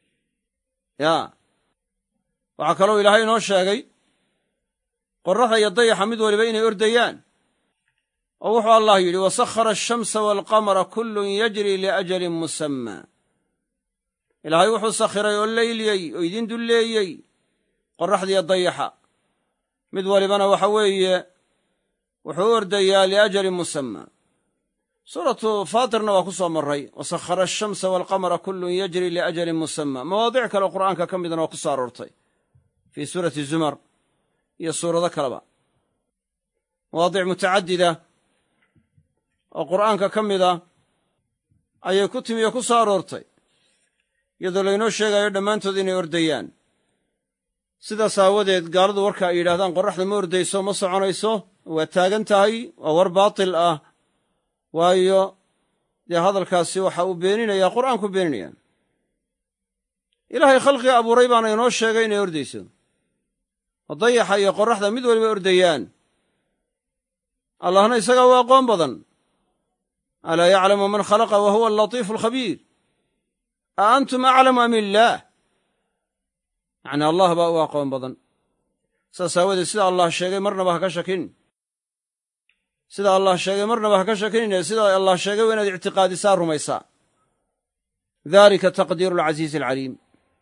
A: yaa waxaa kaloo ilaahay inoo sheegay qorraxda iyo dayaxa mid waliba inay ordayaan oo wuxuu allah yidhi wasakhara ashamsa waalqamara kullun yajri liajalin musammaa ilaahay wuxuu sakhiray oo layliyey oo idin dulleeyey qorraxdiiyo dayaxa mid walibana waxa weeye wuxuu u ordayaa liajalin musammaa suuratu faatirna waa ku soo marray wasakhara ashamsa waalqamara kullun yajri liajalin musammaa mawaadic kale qur'aanka ka midana waa ku soo aroortay fii suurati zumar iyo suurado kaleba mawaadic mutacadida oo qur'aanka ka mida ayay ku timi oo ku soo aroortay iyadoo laynoo sheegayo dhammaantood inay ordayaan sidaas aawadeed gaaladu warka ay yidhahdaan qorraxda ma ordayso ma soconayso waa taagan tahay waa war baatil ah waayo dee hadalkaasi waxa uu beeninayaa qur'aanku beeninaya ilaahay khalqiga abuuray baana inoo sheegay inay ordayso oo dayaxa iyo qorraxda mid waliba ordayaan allahna isagaa u aqoon badan alaa yaclamu man khalaqa wa huwa allatiifu alkhabiir a antum aclamu am illaah yacni allah baa u aqoon badan saas aawadeed sida allah sheegay marnaba ha ka shakin sida allah sheegay marnaba ha ka shakinine sida allah sheegay waa inaad ictiqaadisaa rumaysaa dalika taqdiiru alcasiizi alcaliim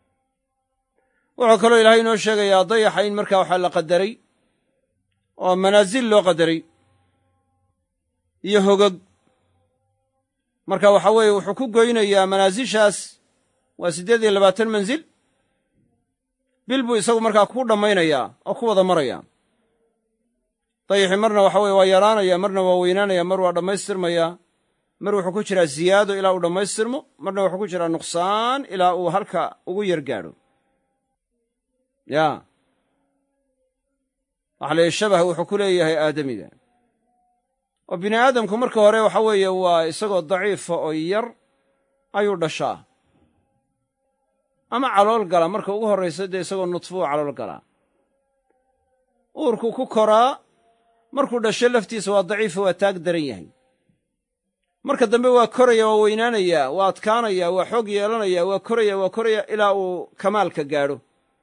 A: wuxuu kaloo ilaahay inoo sheegayaa dayaxa in markaa waxaa la qadaray oo manaasil loo qadaray iyo hogog marka waxa weeye wuxuu ku goynayaa manaasishaas waa siddeed iyo labaatan mansil bil buu isagu markaa ku dhammaynayaa oo ku wada maraya dayaxi marna waxa weye waa yaraanaya marna waa weynaanaya mar waa dhammaystirmaya mar wuxuu ku jiraa ziyaado ilaa uu dhammaystirmo marna wuxuu ku jiraa nuqsaan ilaa uu halka ugu yar gaadho yaa waxa la yidhi shabah wuxuu ku leeyahay aadamiga oo bini aadamku marka hore waxa weeye waa isagoo daciifa oo yar ayuu dhashaa ama calool gala marka ugu horraysa dee isagoo nudfuu calool galaa uurkuu ku koraa markuu dhasho laftiisa waa daciifa waa taag daran yahay marka dambe waa koraya waa weynaanayaa waa adkaanayaa waa xoog yeelanaya waa koraya waa koraya ilaa uu kamaalka gaadho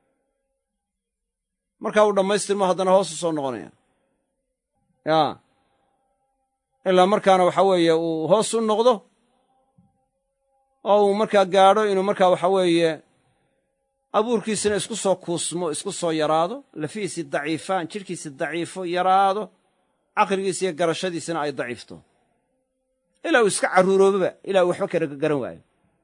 A: markaa uu dhammaystirmo haddana hoos u soo noqonaya yaa ilaa markaana waxa weeye uu hoos u noqdo oo uu markaa gaadho inuu markaa waxa weeye abuurkiisina isku soo kuusmo isku soo yaraado lafihiisii daciifaan jidhkiisii daciifo yaraado caqligiisa iyo garashadiisina ay daciifto ilaa uu iska carruurooboba ilaa uu waxba kala garan waayo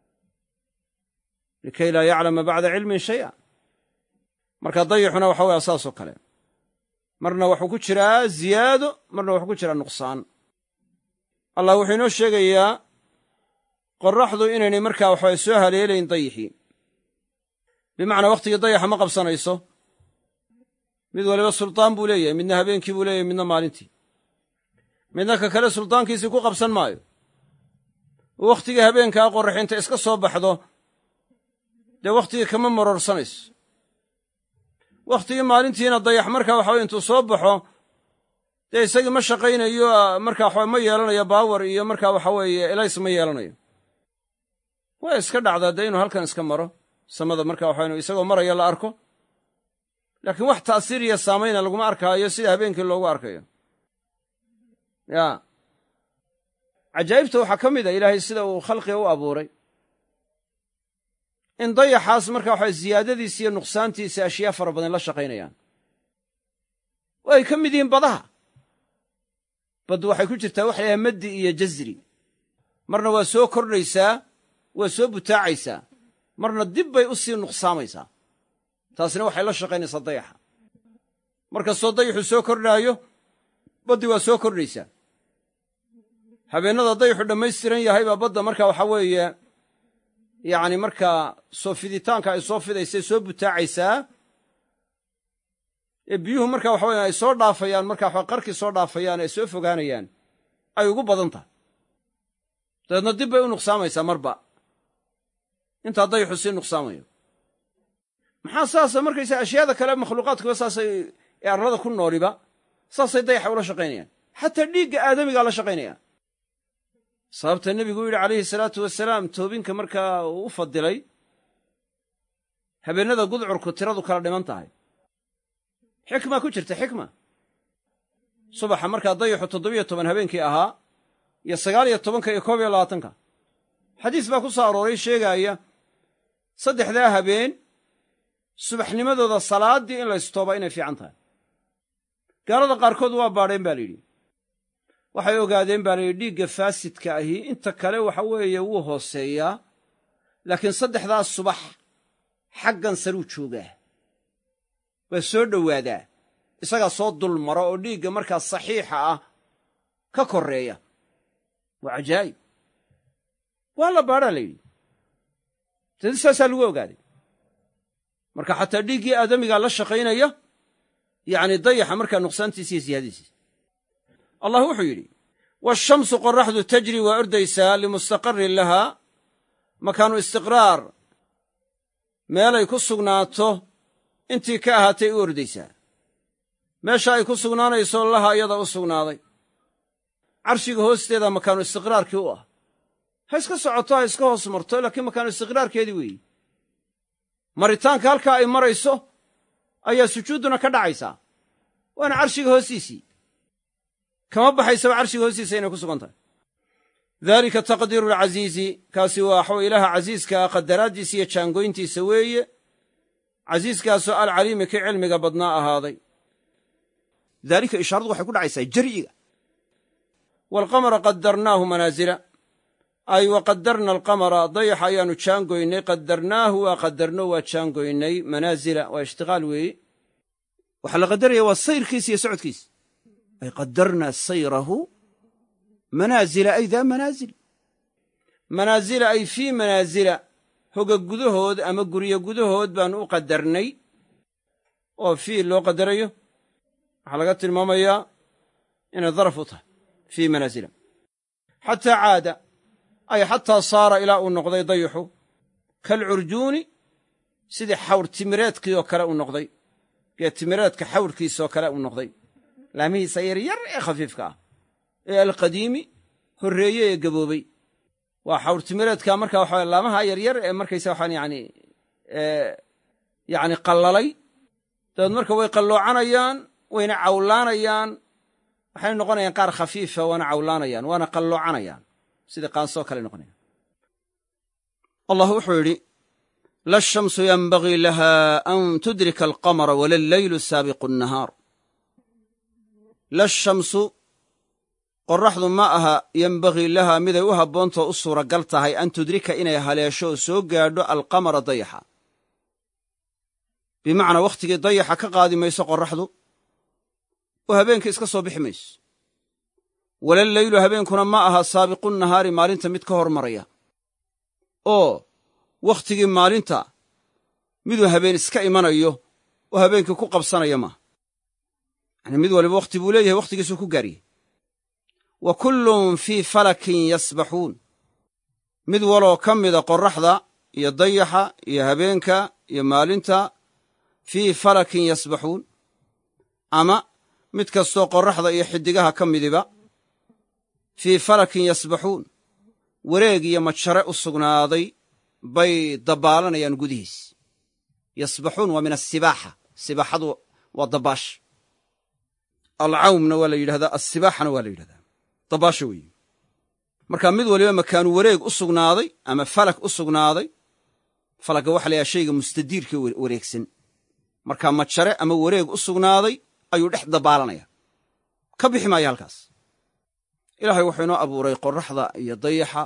A: likay laa yaclama bacda cilmin shay'a marka dayaxuna waxa weya saasoo kale marna wuxuu ku jiraa ziyaado marna wuxuu ku jiraa nuqsaan allah wuxuu inoo sheegayaa qorraxdu inaynay markaa waxaway soo haleelayn dayixii bimacnaa wakhtigii dayaxa ma qabsanayso mid waliba suldaan buu leeyahay midna habeenkii buu leeyahay midna maalintii midna ka kale suldaankiisii ku qabsan maayo wakhtigii habeenkaa qorraxinta iska soo baxdo dee wakhtigii kama marorsanayso wakhtigii maalintiina dayax markaa waxa weye intuu soo baxo dee isagii ma shaqaynayo markaa waxawe ma yeelanayo baawar iyo markaa waxa weeye elays ma yeelanayo waa iska dhacdaa dee inuu halkan iska maro samada markaa waxa inu isagoo maraya la arko laakiin wax ta'siir iyo saamayna laguma arkaayo sida habeenkii loogu arkayo yaa cajaa'ibta waxaa ka mid a ilaahay sida uu khalqiga u abuuray in dayaxaas markaa waxa ziyaadadiisa iyo nuqsaantiisa ashyaa fara badan la shaqaynayaan oo ay ka mid yihiin badaha. baddu waxay ku jirtaa waxa la yidhaha maddi iyo jazri. marna waa soo kordhaysaa, waa soo butaacaysaa, marna dib bay u sii nuqsaamaysaa. taasina waxay la shaqaynaysaa dayaxa. mar kastoo dayaxu soo kordhaayo, baddi waa soo kordhaysaa. habeennada dayaxu dhammaystiran yahay baa badda markaa waxaa weeye yacni markaa soo fiditaanka ay soo fidaysay soo butaacaysaa ee biyuhu markaa waxa weye ay soo dhaafayaan, markaa waxa qarkii soo dhaafayaan ee soo fogaanayaan ay ugu badan tahay. dabeedna dib bay u nuqsaamaysaa marba intaa dayaxu sii nuqsaamayo. maxaa saasa markaysa ashyaada kale makhluuqaadkuba saasay ee arlada ku nooliba saasay dayaxa ula shaqaynayaan. xataa dhiigga aadamigaa la shaqaynaya. sababta nebigu u yidhi calayhi salaatu wasalaam toobinka markaa uu u fadilay habeennada gudcurku tiradu kala dhiman tahay. xikma ku jirta xikma. subaxa markaa dayaxu toddobiyo toban habeenkii ahaa iyo sagaal iyo tobanka iyo koob iyo labaatanka xadiis baa ku soo arooray sheegaaya saddexdaa habeen subaxnimadooda salaaddii in la istooba inay fiican tahay. gaalada qaarkood waa baadheen baa layidhi. waxay ogaadeen baa layidhi dhiigga faasidka ahi inta kale waxa weeye wuu hooseeyaa, laakiin saddexdaas subax xaggan saruu joogaa, waa soo dhowaadaa, isagaa soo dul maro oo dhiigga markaa saxiixa ah ka korreeya. waa cajaa'ib. waa la baadhaa layidhi. dadi saasaa lagu ogaaday. marka xataa dhiiggii aadamigaa la shaqaynaya yacni dayaxa markaa nuqsaantiisa iyo siyaadadiisa. allah wuxuu yidhi waashamsu qorraxdu tajri waa ordaysaa limustaqarrin lahaa makaanu istiqraar meelay ku sugnaato intii ka ahaatay u ordaysaa. meesha ay ku sugnaanayso laha iyada u sugnaaday. carshiga hoosteeda makaanu istiqraarkii u ah. ha iska socoto ha iska hoos marto, laakiin makaanu istiqraarkeedii weeyi. maritaanka halkaa ay marayso ayaa sujuudduna ka dhacaysaa, waana carshiga hoostiisii. kama baxaysaba carshiga hoostiisa inay ku sugan tahay. daalika taqdiiru alcasiizi, kaasi waa waxaw ilaaha casiiska ah qadaraaddiisa iyo jaangoyntiisa weeye. casiiskaasoo alcaliimi kii cilmiga badnaa ahaaday. daalika ishaaradu waxay ku dhacaysaa jar'iga. waalqamara qaddarnaahu manaasila, ay wa qaddarna alqamara dayaxa ayaannu jaangoynay. qaddarnaahu waa qaddarno waa jaangoynay. manaasila waa ishtiqaal weeye. waxaa la qadaraya waa sayrkiisa iyo socodkiisa. ay qaddarnaa sayrahu manaasila ay daa manaasil. manaasila ay fii manaasila hoga gudahood ama guryo gudahood baannu u qadarnay. oo fii loo qadarayo waxaa laga tilmaamayaa inay daraf u tahay fii manaasila. xataa caada ay xataa saara ilaa uu noqday dayaxu kalcurjuuni sidii xawr timireedkii oo kale u noqday. geed timireedka xawrkiisoo kale u noqday. laamihiisa yaryar ee khafiifka ah ee alqadiimi horreeye ee gaboobay. waa xawr timireedka markaa waxaa laamaha yaryar ee markaysa waxaan yani yani qallalay. dabeed marka way qalloocanayaan, wayna cawlaanayaan. waxay noqonayaan qaar khafiifa, waana cawlaanayaan, waana qalloocanayaan, sidii qaansoo kale noqonayaan. allah wuxuu yidhi la shamsu yanbagii laha an tudrika alqamara wala alleylu saabiqu annahaar. la shamsu qorraxdu ma aha yembagii lahaa miday u habboontoo u suuragal tahay an tudrika inay haleesho oo soo gaadho alqamara dayaxa. bimacnaa wakhtigii dayaxa ka qaadi mayso qorraxdu oo habeenkii iska soo bixi mayso. walaleylu habeenkuna ma aha saabiqu nahaari maalinta mid ka hormaraya oo wakhtigii maalinta miduu habeen iska imanayo oo habeenkii ku qabsanaya maaha. yani mid waliba wakhti buu leeyahay, wakhtigiisuu ku gaariyey. wa kullun fii falakin yasbaxuun, mid waloo ka mida qorraxda iyo dayaxa iyo habeenka iyo maalinta fii falakin yasbaxuun, ama mid kastoo qorraxda iyo xiddigaha ka midiba fii falakin yasbaxuun wareeg iyo majare u sugnaaday bay dabbaalanayaan gudihiis. yasbaxuun waa min asibaaxa. sibaaxadu waa dabbaash. alcawmna waa la yidhahdaa, assibaaxana waa la yidhahdaa. dabaasha weeye. marka mid waliba makaanu wareeg u sugnaaday ama falak u sugnaaday falagga waxa la yahaa shayga mustadiirka wareegsan markaa majare ama wareeg u sugnaaday ayuu dhex dabaalanaya ka bixi maayo halkaas ilaahay wuxuu inoo abuuray qorraxda iyo dayaxa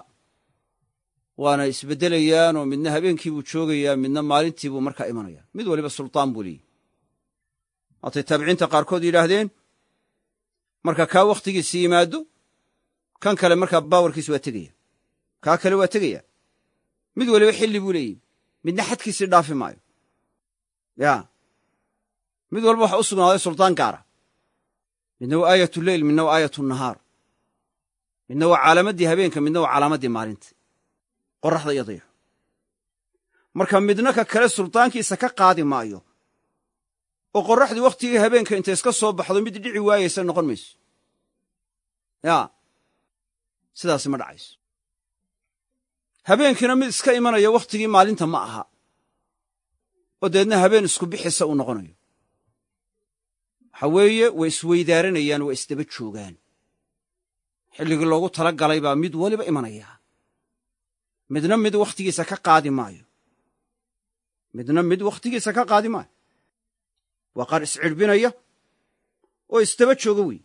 A: waana isbeddelayaan oo midna habeenkii buu joogayaa midna maalintii buu markaa imanaya mid waliba sultaan buu leeyahy waatay taabiciinta qaarkood yidhaahdeen marka kaa wakhtigiisi yimaado kan kale markaa baawarkiis waa tegaya kaa kale waa tegaya mid waliba xilli buu leeyahy midna xadkiisii dhaafi maayo yaa mid walba waxa u sugnaaday sultaan gaara midna waa aayatu leyl midna waa aayatu nahaar midna waa caalaamaddii habeenka midna waa calaamaddii maalinta qorraxda iyo dayaxu marka midna ka kale sultaankiisa ka qaadi maayo oo qorraxdii wakhtigii habeenka intay iska soo baxdo mid dhici waayaysa noqon mayso yaa sidaasi ma dhacayso habeenkiina mid iska imanaya wakhtigii maalinta ma aha oo deedna habeen isku bixisa uu noqonayo waxa weeye way isweydaaranayaan waa isdaba joogaan xilligii loogu tala galay baa mid waliba imanayaa midna mid wakhtigiisa ka qaadi maayo midna mid wakhtigiisa ka qaadi maayo waa qaar iscidhbinaya oo isdaba jooga wey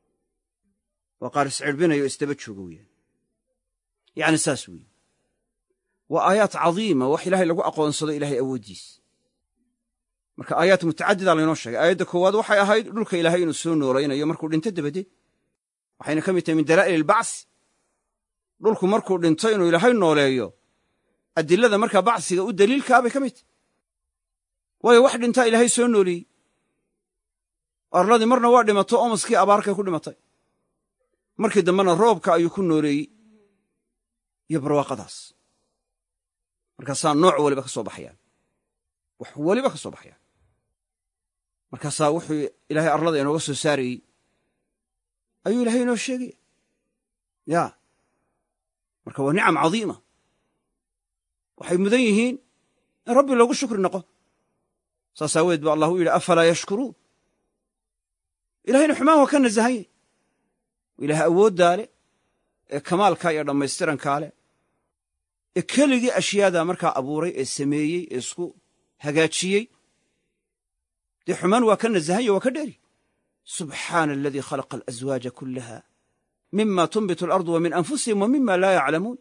A: waa qaar iscidhbinaya oo isdaba jooga weeyaan yacni saas weeye waa aayaad cadiima wax ilaahay lagu aqoonsado ilaahay awooddiis marka aayaad mutacadida laynoo sheegay aayadda koowaad waxay ahayd dhulka ilaahay inuu soo noolaynayo markuu dhinto dabadeed waxayna ka mid tahay min dalaa'il ilbacsi dhulku markuu dhinto inuu ilaahay nooleeyo adilada markaa bacsiga u daliilkaa bay ka mid tahy waayo wax dhintaa ilaahay soo nooleeyey arladii marna waa dhimato omaskii abaarkay ku dhimatay markii dambena roobka ayuu ku nooleeyey iyo barwaaqadaas markaasaa nooc waliba ka soo baxayaan wax waliba ka soo baxayaan markaasaa wuxuu ilaahay arlada inooga soo saarayey ayuu ilaahay inoo sheegaya yaa marka waa nicam cadiima waxay mudan yihiin in rabbi loogu shukri noqo saas aaweed ba allah u yidhi afalaa yashkuruun ilahayna xumaan waa ka nasahanye ilaah awooddaa leh ee kamaalkaa iyo dhammaystirankaa leh ee keligii ashyaadaa markaa abuuray ee sameeyey ee isku hagaajiyey dee xumaan waa ka nasahanye waa ka dheeri subxaana aladii khalaqa alaswaaja kullaha mima tunbitu alardu wa min anfusihim wa mima laa yaclamuun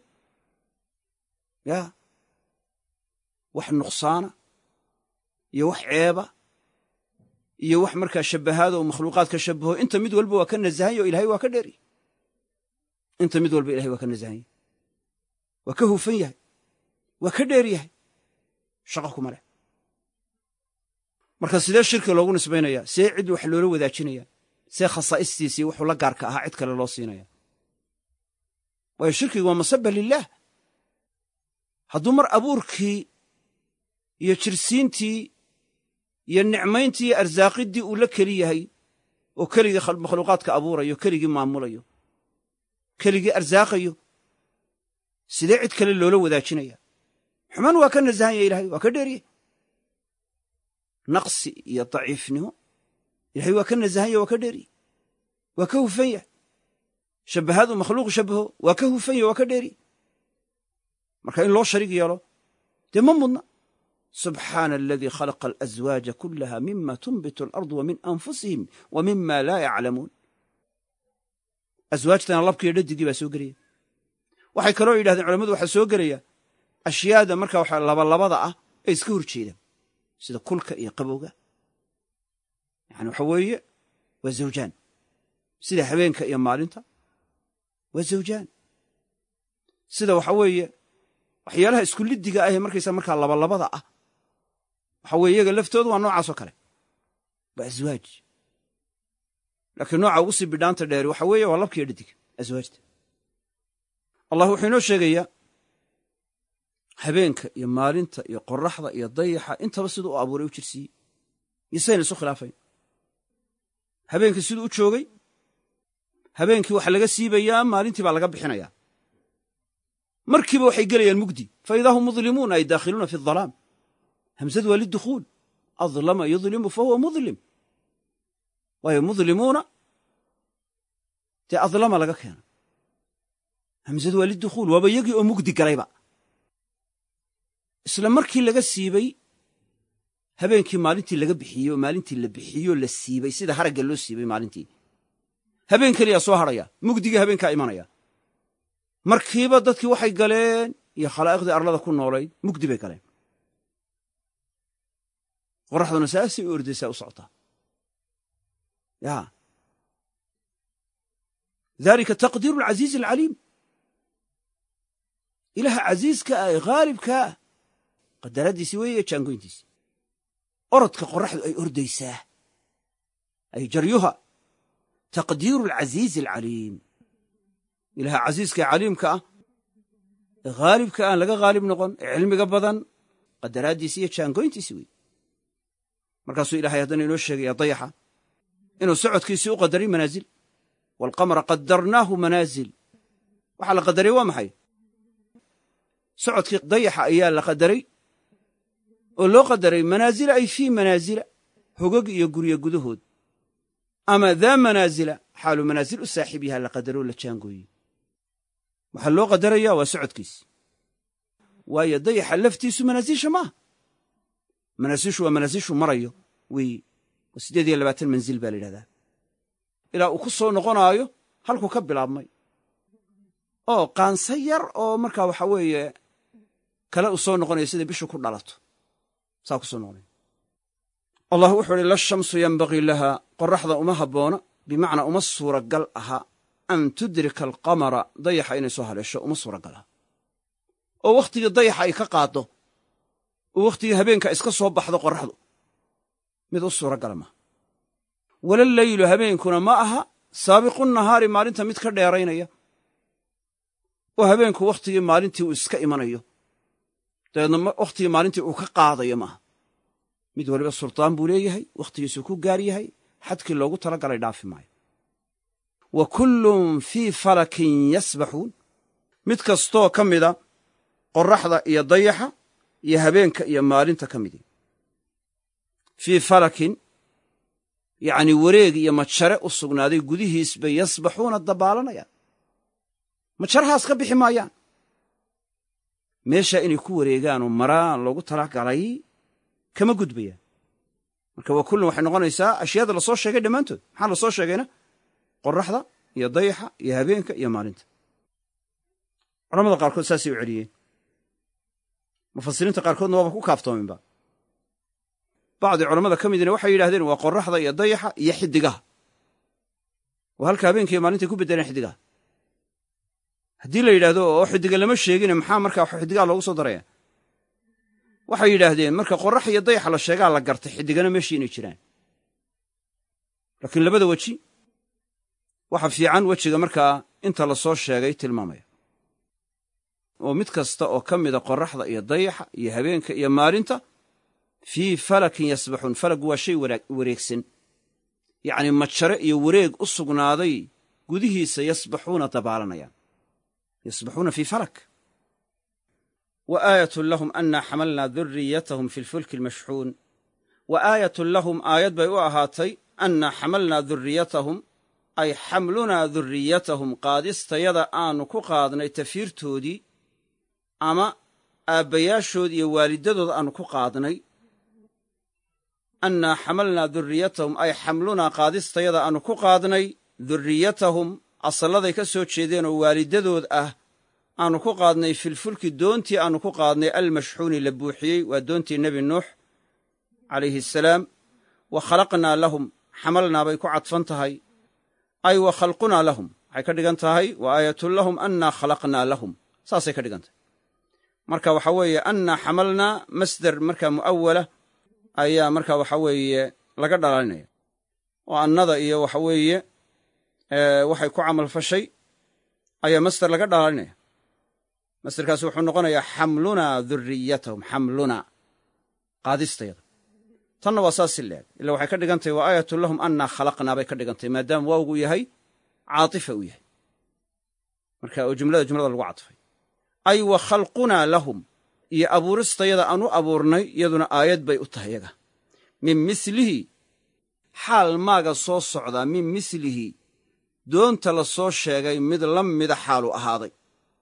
A: yaa wax nuqsaana iyo wax ceeba iyo wax markaa shabbahaada oo makhluuqaadka shabbaho inta mid walba waa ka nasahanye oo ilahay waa ka dheeri inta mid walba ilahay waa ka nasahanye waa ka hufan yahay waa ka dheer yahay shaqo kuma leh marka sidee shirki loogu nisbaynayaa see cid wax loola wadaajinayaa see khasaa'istiisii wuxuu la gaarka ahaa cid kale loo siinaya waayo shirkigu waa masaba lilaah hadduu mar abuurkii iyo jirsiintii iyo nicmayntii iyo arsaaqiddii uu la keli yahay oo keligii makhluuqaadka abuurayo keligii maamulayo keligii arsaaqayo sidee cid kale loola wadaajinaya xumaan waa ka nasahanya ilahay waa ka dheeriye naqsi iyo daciifnimo ilahay waa ka nasahanya waa ka dheeriye waa ka hufan yahay shabbahaadu makhluuq shabbaho waa ka hufan yahy waa ka dheeriye marka in loo shariig yeelo dee ma mudna subxaana aladii khalaqa alaswaaja kullaha mima tunbitu alardu wa min anfusihim wa mima laa yaclamuun aswaajtana labkiiyo dhadigii baa soo gelaya waxay kaloo yidhahdeen culamadu waxaa soo gelaya ashyaada markaa waxa labalabada ah ee iska hor jeedaan sida kulka iyo qabowga yani waxa weeye waa zawjaan sida habeenka iyo maalinta waa zawjaan sida waxa weeye waxyaalaha isku liddiga ahee markaysa markaa labalabada ah waxa weye iyaga laftoodu waa noocaasoo kale waa aswaaj laakiin nooca ugu sii bidhaanta dheeri waxa weeye waa labkiiyo dhadiga aswaajta allah wuxuu inoo sheegayaa habeenka iyo maalinta iyo qorraxda iyo dayaxa intaba siduu u abuuray u jirsiiyey iyo sayna isu khilaafayn habeenkii siduu u joogay habeenkii waxa laga siibayaa maalintii baa laga bixinayaa markiiba waxay gelayaan mugdi fa idaa hum mudlimuuna ay daakhiluuna fi adalaam hamsadu waa lidukhuul adlama yudlimu fa huwa mudlim waayo mudlimuuna dee adlama laga keena hamsadu waa lidukhuul waaba yagii oo mugdi galayba
B: isla markii laga siibay habeenkii maalintii laga bixiyo maalintii la bixiyo la siibay sida haragga loo siibay maalintii habeen keliyaa soo hadhaya mugdigii habeenkaa imanaya markiiba dadkii waxay galeen iyo khalaa'iqdii arlada ku noolayd mugdi bay galeen qorraxduna saasay u ordaysaa u socotaa ya dalika taqdiiru alcasiizi alcaliim ilaha casiiska ah ee haalibka ah qadaradiisii weeye jaangoyntiisii orodka qorraxdu ay ordaysaa ay jaryuha taqdiiru alcasiizi alcaliim ilaha casiiska ee caliimka ah ee haalibka aan laga haalib noqon ee cilmiga badan qadaraaddiisi iyo jaangoyntiisii wey markaasuu ilahay haddana inoo sheegaya dayaxa inuu socodkiisii u qadaray manaazil waalqamara qadarnaahu manaazil waxaa la qadaray waa maxay socodkii dayaxa ayaa la qadaray oo loo qadaray manaazila ay fii manaazila hogog iyo guryo gudahood ama daa manaazila xaalu manaazil u saaxiib yaha la qadaroo la jaangooyey waxaa loo qadaraya waa socodkiisi waayo dayaxa laftiisu manaasiisha maaha manaasiishu waa manaasiishu marayo wey waa siddeed iyo labaatan manzil baa la yidhahdaa ilaa uu ku soo noqonaayo halkuu ka bilaabmay oo qaansa yar oo markaa waxaa weeye kale uu soo noqonayo siday bishu ku dhalato saa ku soo noqonaya allah wuxuu uhi la shamsu yanbagii laha qorraxda uma habboona bimacnaa uma suuragal aha an tudrika alqamara dayaxa inay soo haleesho uma suuragal aha oo wakhtigii dayaxa ay ka qaaddo oo wakhtigii habeenka iska soo baxdo qorraxdu mid u suuragala maaha wala leylu habeenkuna ma aha saabiqu nahaari maalinta mid ka dheeraynaya oo habeenku wakhtigii maalintii uu iska imanayo dabeedna wakhtigii maalintii uu ka qaadayo maaha mid waliba sultaan buu leeyahay wakhtigiisuu ku gaar yahay xadkii loogu tala galay dhaafi maayo wa kullun fii falakin yasbaxuun mid kastoo ka mida qorraxda iyo dayaxa iyo habeenka iyo maalinta ka midi fii falakin yacnii wareeg iyo majare u sugnaaday gudihiis bay yasbaxuuna dabaalanayaan majarahaas ka bixi maayaan meeshaa inay ku wareegaanoo maraan loogu tala galay kama gudbayaan marka waa kullun waxay noqonaysaa ashyaada lasoo sheegay dhammaantood maxaa la soo sheegayna qorraxda iyo dayaxa iyo habeenka iyo maalinta culamada qaarkood saasay u celiyeen mufasiriinta qaarkoodna waaba ku kaaftoominba bacdi culammada ka midina waxay yidhahdeen waa qorraxda iyo dayaxa iyo xiddigaha oo halka habeenka iyo maalintai ku beddeleen xiddigaha haddii la yidhaahdo oo xiddiga lama sheegine maxaa markaa xiddigaha loogu soo daraya waxay yidhaahdeen marka qorrax iyo dayaxa la sheegaa la gartay xiddigana meeshii inay jiraan laakiin labada weji waxa fiican wejiga markaa inta la soo sheegay tilmaamaya oo mid kasta oo ka mida qorraxda iyo dayaxa iyo habeenka iyo maalinta fii falakin yasbaxuun falag waa shay wareegsan yacnii majare iyo wareeg u sugnaaday gudihiisa yasbaxuuna dabaalanayaan yasbaxuuna fii falak wa aayatun lahum annaa xamalnaa duriyatahum fi lfulki almashxuun wa aayatun lahum aayad bay u ahaatay annaa xamalnaa duriyatahum ay xamlunaa duriyatahum qaadistayada aanu ku qaadnay tafiirtoodii ama aabbayaashood iyo waalidadood aanu ku qaadnay annaa xamalnaa duriyatahum ay xamlunaa qaadistayada aanu ku qaadnay duriyatahum asalladay ka soo jeedeenoo waalidadood ah aanu ku qaadnay filfulki doontii aanu ku qaadnay almashxuuni la buuxiyey waa doontii nebi nuux calayhi asalaam wa khalaqnaa lahum xamalnaa bay ku cadfan tahay ay wa khalqunaa lahum waxay ka dhigan tahay wa aayatun lahum annaa khalaqnaa lahum saasay ka dhigan tahay marka waxaa weeye annaa xamalnaa masder markaa mu'awala ayaa markaa waxa weeye laga dhalalinaya oo annada iyo waxa weeye waxay ku camal fashay ayaa masder laga dhalalinaya masderkaasi wuxuu noqonayaa xamlunaa duriyatahum xamlunaa qaadistayada tanna waa saas si leeg illa waxay ka dhigan tahay wa aayatun lahum annaa khalaqnaa bay ka dhigan tahay maadaama waawgu yahay caatifa uu yahay marka oo jumlada jumlada lagu cadfay ay wa khalqunaa lahum iyo abuuristayada aan u abuurnay iyaduna aayad bay u tahay yaga min mislihi xaal maaga soo socdaa min mislihi doonta la soo sheegay mid la mida xaalu ahaaday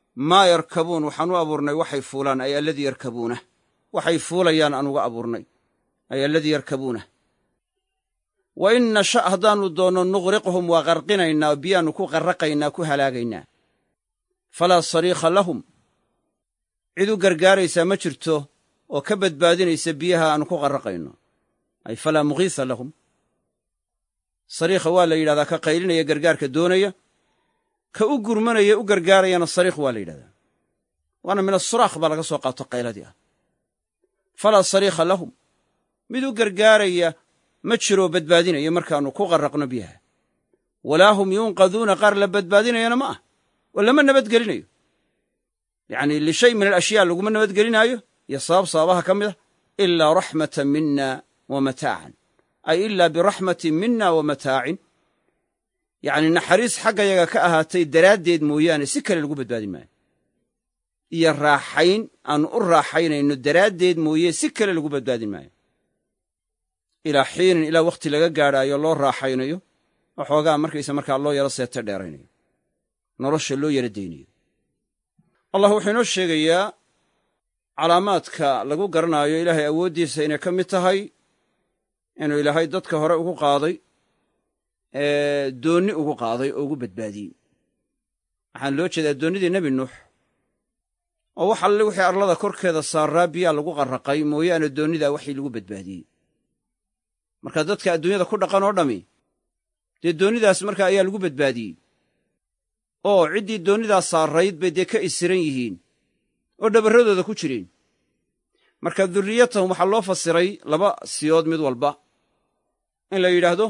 B: maa yarkabuun waxaan u abuurnay waxay fuulaan ay alladii yarkabuunah waxay fuulayaan aan uga abuurnay ay alladii yarkabuunah wa in nasha' haddaannu doonno nuqriqhum waa qarqinaynaa biyaannu ku qarraqaynaa ku halaagaynaa falaa sariikha lahum cid u gargaaraysaa ma jirto oo ka badbaadinaysa biyaha aannu ku qarraqayno ay falaa mugiisa lahum sariikha waa la yidhahdaa ka qaylinaya gargaarka doonaya ka u gurmanaya u gargaarayana sariikh waa la yidhahdaa waana min asuraakh baa laga soo qaato qayladii ah falaa sariikha lahum mid u gargaaraya ma jiroo badbaadinaya markaannu ku qarraqno biyaha walaa hum yunqaduuna qaar la badbaadinayana ma ah oo lama nabadgelinayo yacnii lishay min alashyaa laguma nabadgelinaayo iyo sabab sababaha ka mid ah ilaa raxmatan mina wa mataacan ay ilaa biraxmatin mina wa mataacin yacnii naxariis xaggayaga ka ahaatay daraaddeed mooyaane si kale lagu badbaadin maayo iyo raaxayn aannu u raaxaynayno daraaddeed mooye si kale lagu badbaadin maayo ilaa xiinin ilaa wakhti laga gaadhaayo loo raaxaynayo oo xoogaa markaysa markaa loo yaro seeto dheeraynayo nolosha loo yaro daynayo allah wuxuu inoo sheegayaa calaamaadka lagu garanaayo ilaahay awooddiisa inay ka mid tahay inuu ilaahay dadka hore ugu qaaday ee doonni ugu qaaday oo ugu badbaadiyey waxaan loo jeedaa doonnidii nebi nuux oo wax alle wixii arlada korkeeda saaraa biyaa lagu qarraqay mooyaane doonnidaa waxii lagu badbaadiyey marka dadka adduunyada ku dhaqan oo dhammi dee doonnidaas markaa ayaa lagu badbaadiyey oo ciddii doonnidaas saarayd bay dee ka isiran yihiin oo dhabarradooda ku jireen marka durriyatahum waxaa loo fasiray laba siyood mid walba in la yidhaahdo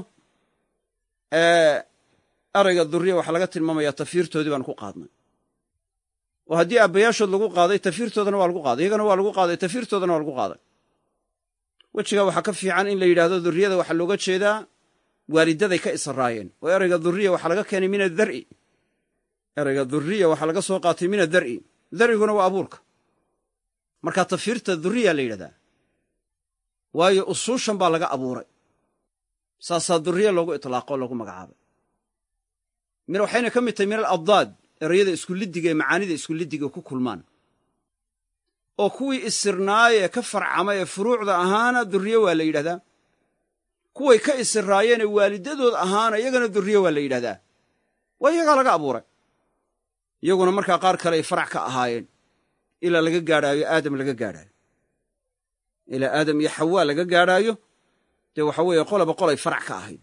B: erayga durriya waxaa laga tilmaamayaa tafiirtoodii baanu ku qaadnay oo haddii aabbayaashood lagu qaaday tafiirtoodana waa lagu qaaday iyagana waa lagu qaaday tafiirtoodana waa lagu qaaday wejigaa waxaa ka fiican in la yidhaahdo durriyada waxaa looga jeedaa waalidaday ka israayeen oo erayga durriya waxaa laga keenay min adar'i erayga durriya waxaa laga soo qaatay min adar'i dar'iguna waa abuurka markaa tafiirta durriya la yidhahdaa waayo usuushan baa laga abuuray saasaa durriya loogu itlaaqo loogu magacaabay min waxayna ka mid tahay min aladdaad erayada iskuliddiga ee macaanida iskuliddiga ku kulmaan oo kuwii isirnaayee ka farcama ee furuucda ahaana durriye waa la yidhahdaa kuway ka isirraayeenee waalidadood ahaana iyagana durriye waa la yidhahdaa waa iyagaa laga abuuray iyaguna markaa qaar kale ay farac ka ahaayeen ilaa laga gaadhaayo aadam laga gaadhaayo ilaa aadam iyo xawaa laga gaadhaayo dee waxa weeye qolaba qolay farac ka ahayd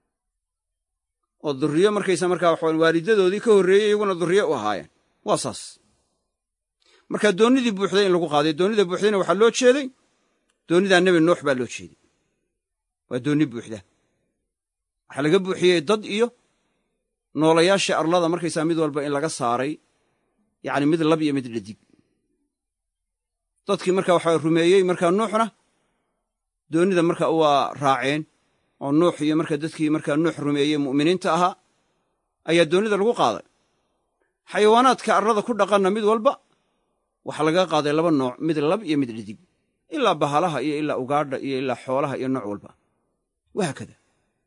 B: oo durriyo markaysa markaa waxaan waalidadoodii ka horreeyey iyaguna durriye u ahaayeen waa saas markaa doonnidii buuxday in lagu qaaday doonnida buuxdayna waxaa loo jeeday doonnidaa nebi nuux baa loo jeeday waa doonni buuxda waxaa laga buuxiyey dad iyo noolayaashii arlada markaysaa mid walba in laga saaray yacni mid lab iyo mid dhadig dadkii markaa waxaa rumeeyey markaa nuuxna doonnida marka waa raaceen oo nuux iyo marka dadkii markaa nuux rumeeyey mu'miniinta ahaa ayaa doonnida lagu qaaday xayawaanaadka arlada ku dhaqanna mid walba waxaa laga qaaday laba nooc mid lab iyo mid dhadig ilaa bahalaha iyo ilaa ugaadha iyo ilaa xoolaha iyo nooc walba wahaakada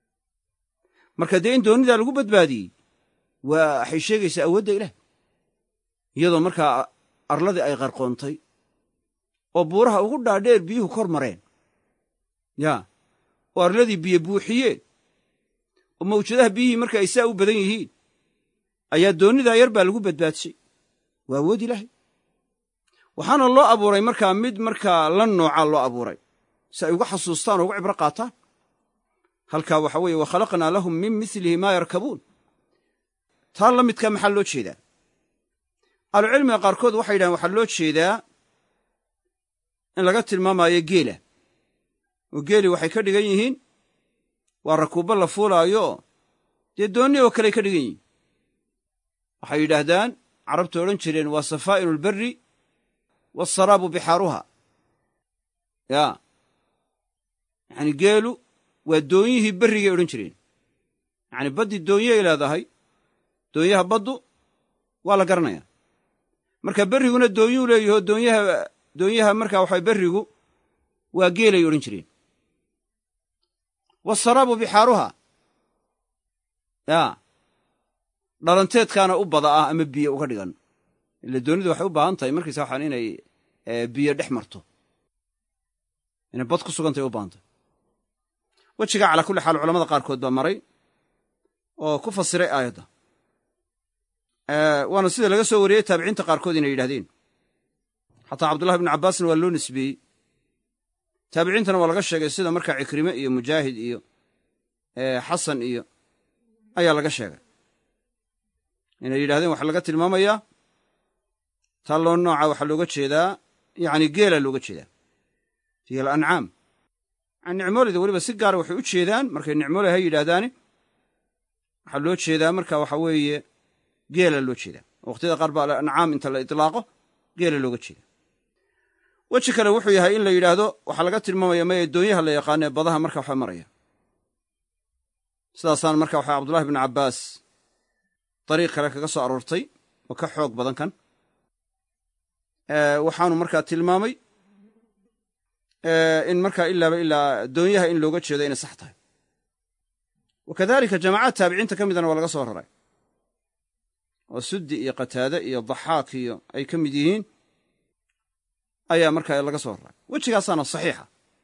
B: marka dee in doonnidaa lagu badbaadiyey waa waxay sheegaysaa awoodda ilaah iyadoo markaa arladii ay qarqoontay oo buuraha ugu dhaadheer biyuhu kor mareen yaa oo arladii biyo buuxiyeen oo mawjadaha biyihii marka ay saa u badan yihiin ayaa doonnidaa yar baa lagu badbaadshay waa awood ilaahay waxaana loo abuuray markaa mid markaa la noocaa loo abuuray si ay uga xasuustaan oo uga cibro qaataan halkaa waxa weeye wa khalaqnaa lahum min milihi maa yarkabuun taa la midkaa maxaa loo jeedaa ahlucilmiga qaarkood waxay yidhahaan waxaa loo jeedaa in laga tilmaamaayo geela oo geeli waxay ka dhigan yihiin waa rakuubbo la fuulaayo dee doonni oo kaley ka dhigan yihiin waxay yidhaahdaan carabta odhan jireen waa safaa'ilu lberri waasaraabu bixaaruha yaa yacni geelu waa doonyihii berrigay odhan jireen yacni baddii doonyay leedahay doonyaha baddu waa la garanayaa marka berriguna doonyuu leeyaho doonyaha doonyaha markaa waxaa berrigu waa geelay odhan jireen waasaraabu bixaaruha yaa dhalanteedkaana u bada ah ama biyo uga dhigan ila doonidu waxay u baahan tahay markiisa waxaan inay biyo dhex marto inay bad ku sugantahay u baahan tahay wejigaa calaa kulli xaal culamada qaarkood baa maray oo ku fasiray aayadda waana sida laga soo wariyey taabiciinta qaarkood inay yidhahdeen xataa cabdullahi ibnu cabbaasna waa loo nisbeeyey taabiciintana waa laga sheegay sida markaa cikrime iyo mujaahid iyo xasan iyo ayaa laga sheegay inay yidhahdeen waxaa laga tilmaamayaa taa loo nooca waxaa looga jeedaa yacni geela looga jeedaa hiya alancaam yani nicmooleyda weliba si gaara waxay u jeedaan markay nicmooley ha yidhaahdaani waxaa loo jeedaa marka waxa weeye geela loo jeedaa waqtiyada qaar baa alancaam inta la itlaaqo geela looga jeeda weji kale wuxuu yahay in la yidhaahdo waxaa laga tilmaamaya maya doonyaha la yaqaano ee badaha marka waxa maraya sidaasaan marka waxaa cabdullahi ibnu cabbaas dariiq kale kaga soo aroortay oo ka xoog badan kan waxaanu markaa tilmaamay in markaa ilaaba ilaa doonyaha in looga jeedo inay sax tahay wakadalika jamaacad taabiciinta ka midana waa laga soo raray oo suddi iyo qataade iyo daxaak iyo ay ka mid yihiin ayaa markaa laga soo raray wejigaasaana saxiixa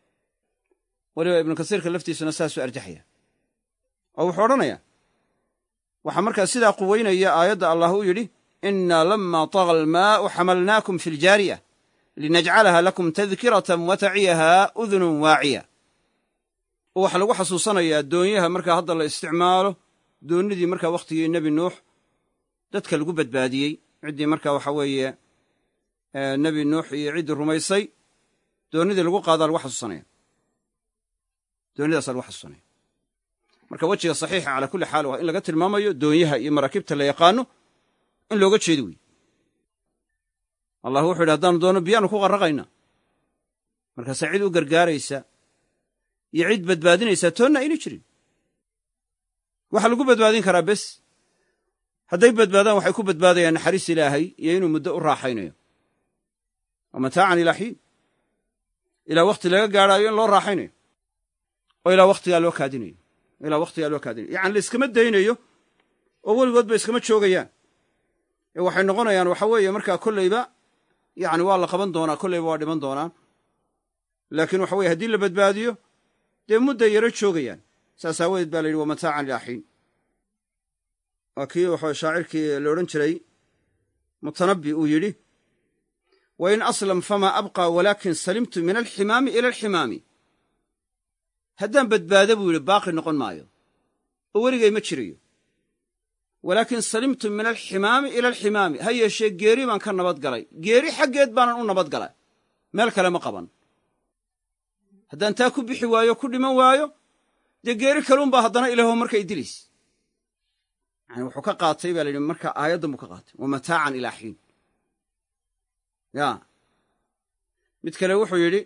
B: weliba ibnu kasiirka laftiisuna saasuu arjaxaya oo wuxuu odhanayaa waxaa markaa sidaa quweynaya aayadda allah u yidhi innaa lammaa taga almaa'u xamalnaakum fi ljaariya linajcalaha lakum tadkiratan wa taciyahaa udunun waaciya oo waxaa lagu xasuusanayaa doonyaha markaa hadda la isticmaalo doonnidii markaa wakhtigii nebi nuux dadka lagu badbaadiyey ciddii markaa waxa weeye nebi nuux iyo ciddii rumaysay doonnidii lagu qaadaa lagu xasuusanaya doonnidaasaa lagu xasuusanaya marka wejiga saxiixa calaa kulli xaal waa in laga tilmaamayo doonyaha iyo maraakiibta la yaqaano in looga jeedi wey allah wuxuu yidhi haddaanu doonno biyaanu ku qarraqaynaa markaasaa cid u gargaaraysa iyo cid badbaadinaysaa toonna ayna jirin waxaa lagu badbaadin karaa bes hadday badbaadaan waxay ku badbaadayaan naxariis ilaahay iyo inuu muddo u raaxaynayo wa mataacan ilaa xiin ilaa wakhti laga gaadhaayo in loo raaxaynayo oo ilaa wakhtigaa loo kaadinayo ilaa wakhtigaa loo kaadinayo yacani la iskama daynayo oo weligoodba iskama joogayaan ee waxay noqonayaan waxa weeye markaa kollayba yacni waa la qaban doonaa kollayba waa dhiman doonaan laakiin waxa weye haddii la badbaadiyo dee mudday yaro joogayaan saas aawadeed baa la yidhi wa mataacan ilaa xiin waa kii waxa shaacirkii la odhan jiray mutanabbi uu yidhi wa in aslam famaa abqaa walaakin salimtu min alximaami ila alximaami haddaan badbaado buu yidhi baaqi noqon maayo oo weligay ma jirayo walaakin salimtu min alximaami ila alximaami ha yeeshee geeri baan ka nabad galay geeri xaggeed baanan u nabad galay meel kale ma qaban haddaan taa ku bixi waayo ku dhiman waayo dee geeri kaluunbaa haddana ilaaho marka i dilays yani wuxuu ka qaatay baa la yidhi marka aayaddan buu ka qaatay wa mataacan ilaa xiin ya mid kale wuxuu yidhi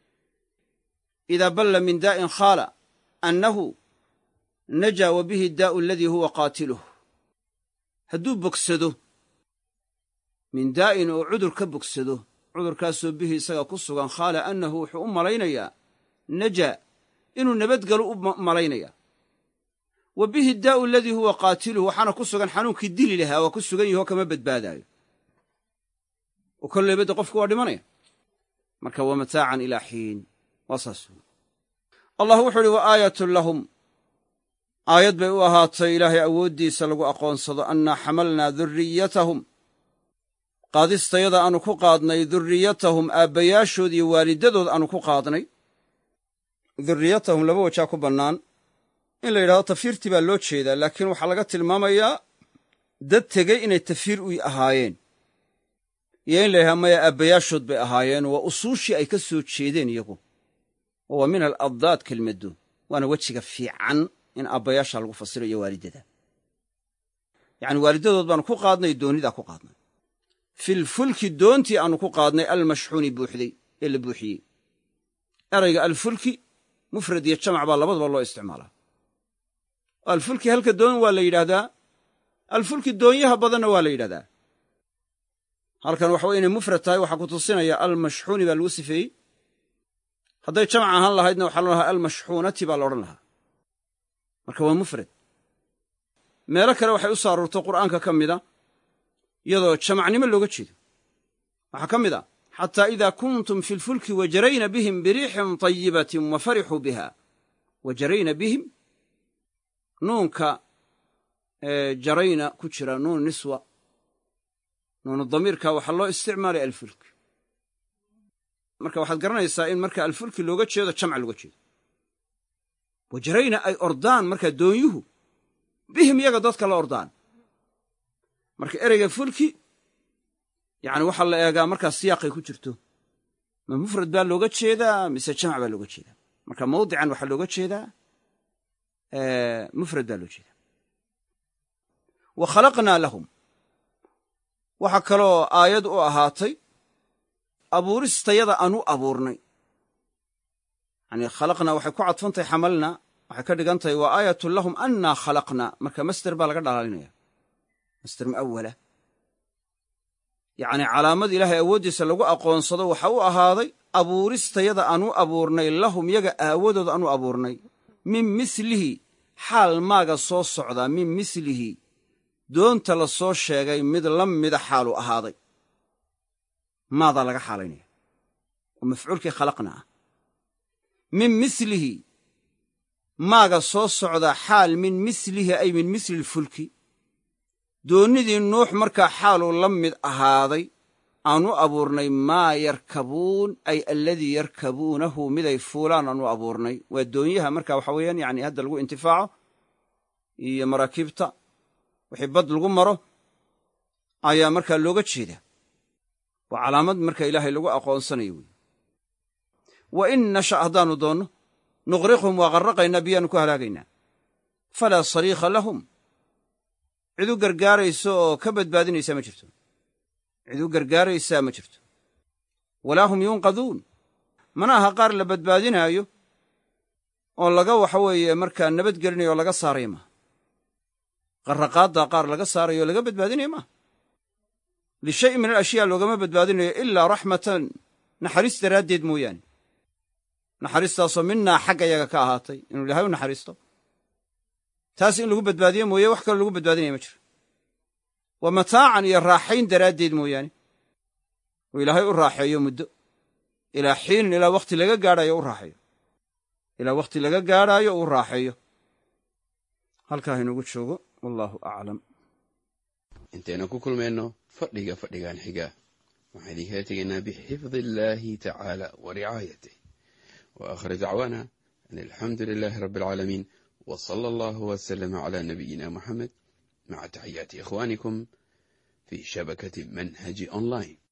B: idaa balla min daa'in khaala annahu najaa wa bihi daa'u aladii huwa qaatiluh hadduu bogsado min daa'in oo cudur ka bogsado cudurkaasoo bihi isaga ku sugan khaala annahu wuxuu u malaynayaa najaa inuu nabadgalo u malaynaya wa bihi daa'u aladii huwa qaatiluhu waxaana ku sugan xanuunkii dili lahaa waa ku sugan yahoo kama badbaadaayo oo kolleybadda qofku waa dhimanaya marka wa mataacan ilaa xiin waa saas allah wuxuu uhi wa aayatun lahum aayad bay u ahaatay ilaahay awooddiisa lagu aqoonsado annaa xamalnaa durriyatahum qaadistayada aanu ku qaadnay durriyatahum aabbayaashood iyo waalidadood aanu ku qaadnay durriyatahum laba wajaa ku bannaan in la yidhahdo tafiirtii baa loo jeedaa laakiin waxaa laga tilmaamayaa dad tegey inay tafiir u ahaayeen iyo in la yidhahdo maya aabbayaashood bay ahaayeen waa usuushii ay ka soo jeedeen iyagu oo waa min al addaad kelmaddu waana wejiga fiican in aabbayaasha lagu fasiro iyo waalidada yacni waalidadood baanu ku qaadnay doonidaa ku qaadnay filfulki doontii aanu ku qaadnay almashxuuni buuxday ee la buuxiyey erayga alfulki mufrad iyo jamac baa labadaba loo isticmaalaa alfulki halka doon waa la yidhaahdaa alfulki doonyaha badanna waa la yidhahdaa halkan waxa way inay mufrad tahay waxaa ku tusinaya almashxuuni baa lagu sifeeyey hadday jamac ahaan lahaydna waxaa lo lahaa almashxuunati baa la odhan lahaa marka waa mufrad meelo kale waxay u soo aroortay qur'aanka ka mida iyadoo jamacnimo looga jeedo waxaa ka mid ah xataa idaa kuntum fi lfulki wajarayna bihim biriixin tayibatin wa farixuu biha wajarayna bihim nuunka jarayna ku jira nuun niswa nuunu damiirka waxaa loo isticmaalay alfulki marka waxaad garanaysaa in marka alfulki looga jeedo jamc looga jeedo wajarayna ay ordaan markaa doonyuhu bihim iyaga dadka la ordaan marka ereyga fulki yani waxaa la eegaa markaa siyaaqay ku jirto ma mufrad baa looga jeedaa mise jamc baa looga jeedaa marka mawdican waxaa looga jeedaa mufrad baa loo jeedaa wa khalaqnaa lahum waxaa kaloo aayad u ahaatay abuuristayada aanu abuurnay yani khalaqnaa waxay ku cadfantahay xamalna waxay ka dhigan tahay waa aayatun lahum annaa khalaqnaa marka masder baa laga dhalaalinaya masder mu'awala yacni calaamad ilaahay awooddiisa lagu aqoonsado waxa u ahaaday abuuristayada aanu abuurnay lahum yaga aawadooda aanu abuurnay min mislihi xaal maaga soo socdaa min mislihi doonta la soo sheegay mid la mida xaalu ahaaday maadaa laga xaalaynaya oo mafcuulkii khalaqna ah min mislihi maaga soo socdaa xaal min mislihi ay min misli lfulki doonnidii nuux markaa xaaluu la mid ahaaday aanu abuurnay maa yarkabuun ay alladii yarkabuunahu miday fuulaan aanu abuurnay waa doonyaha marka waxa weeyaan yani hadda lagu intifaaco iyo maraakiibta wixii bad lagu maro ayaa markaa looga jeeda waa calaamad marka ilaahay lagu aqoonsanayo wey wa in nasha haddaannu doonno nuqriqhum waa qarraqaynaa biyaannu ku halaagaynaa falaa sariikha lahum cid u gargaarayso oo ka badbaadinaysaa ma jirto cid u gargaaraysaa ma jirto walaa hum yunqaduun mana aha qaar la badbaadinaayo oo laga waxa weeye markaa nabadgelinayo oo laga saaraya maaha qarraqaaddaa qaar laga saarayo oo laga badbaadinaya maaha lishayin min alashyaa loogama badbaadinayo ilaa raxmatan naxariis daraaddeed mooyaane naxariistaasoo minnaa xagga yaga ka ahaatay inuu ilaahay u naxariisto taas in lagu badbaadiyo mooye wax kaloo lagu badbaadinaya ma jiro waa mataacan iyo raaxayn daraaddeed mooyaane oo ilaahay u raaxeeyo muddo ilaa xiinin ilaa wakhti laga gaadhaayo u raaxeeyo ilaa wakhti laga gaadhaayo uu raaxeeyo halkaa inugu joogo wallaahu aclam
C: intayna ku kulmayno fadhiga fadhigan xiga waxaan idinkala tegaynaa bixifdi illaahi tacaala wa ricaayatih wa aakhir dacwaana an alxamdu lilaahi rabbi alcaalamiin wa sala allahu wasalama calaa nabiyina muxamed maca taxiyaati ikhwaanikum fii shabakati manhaji online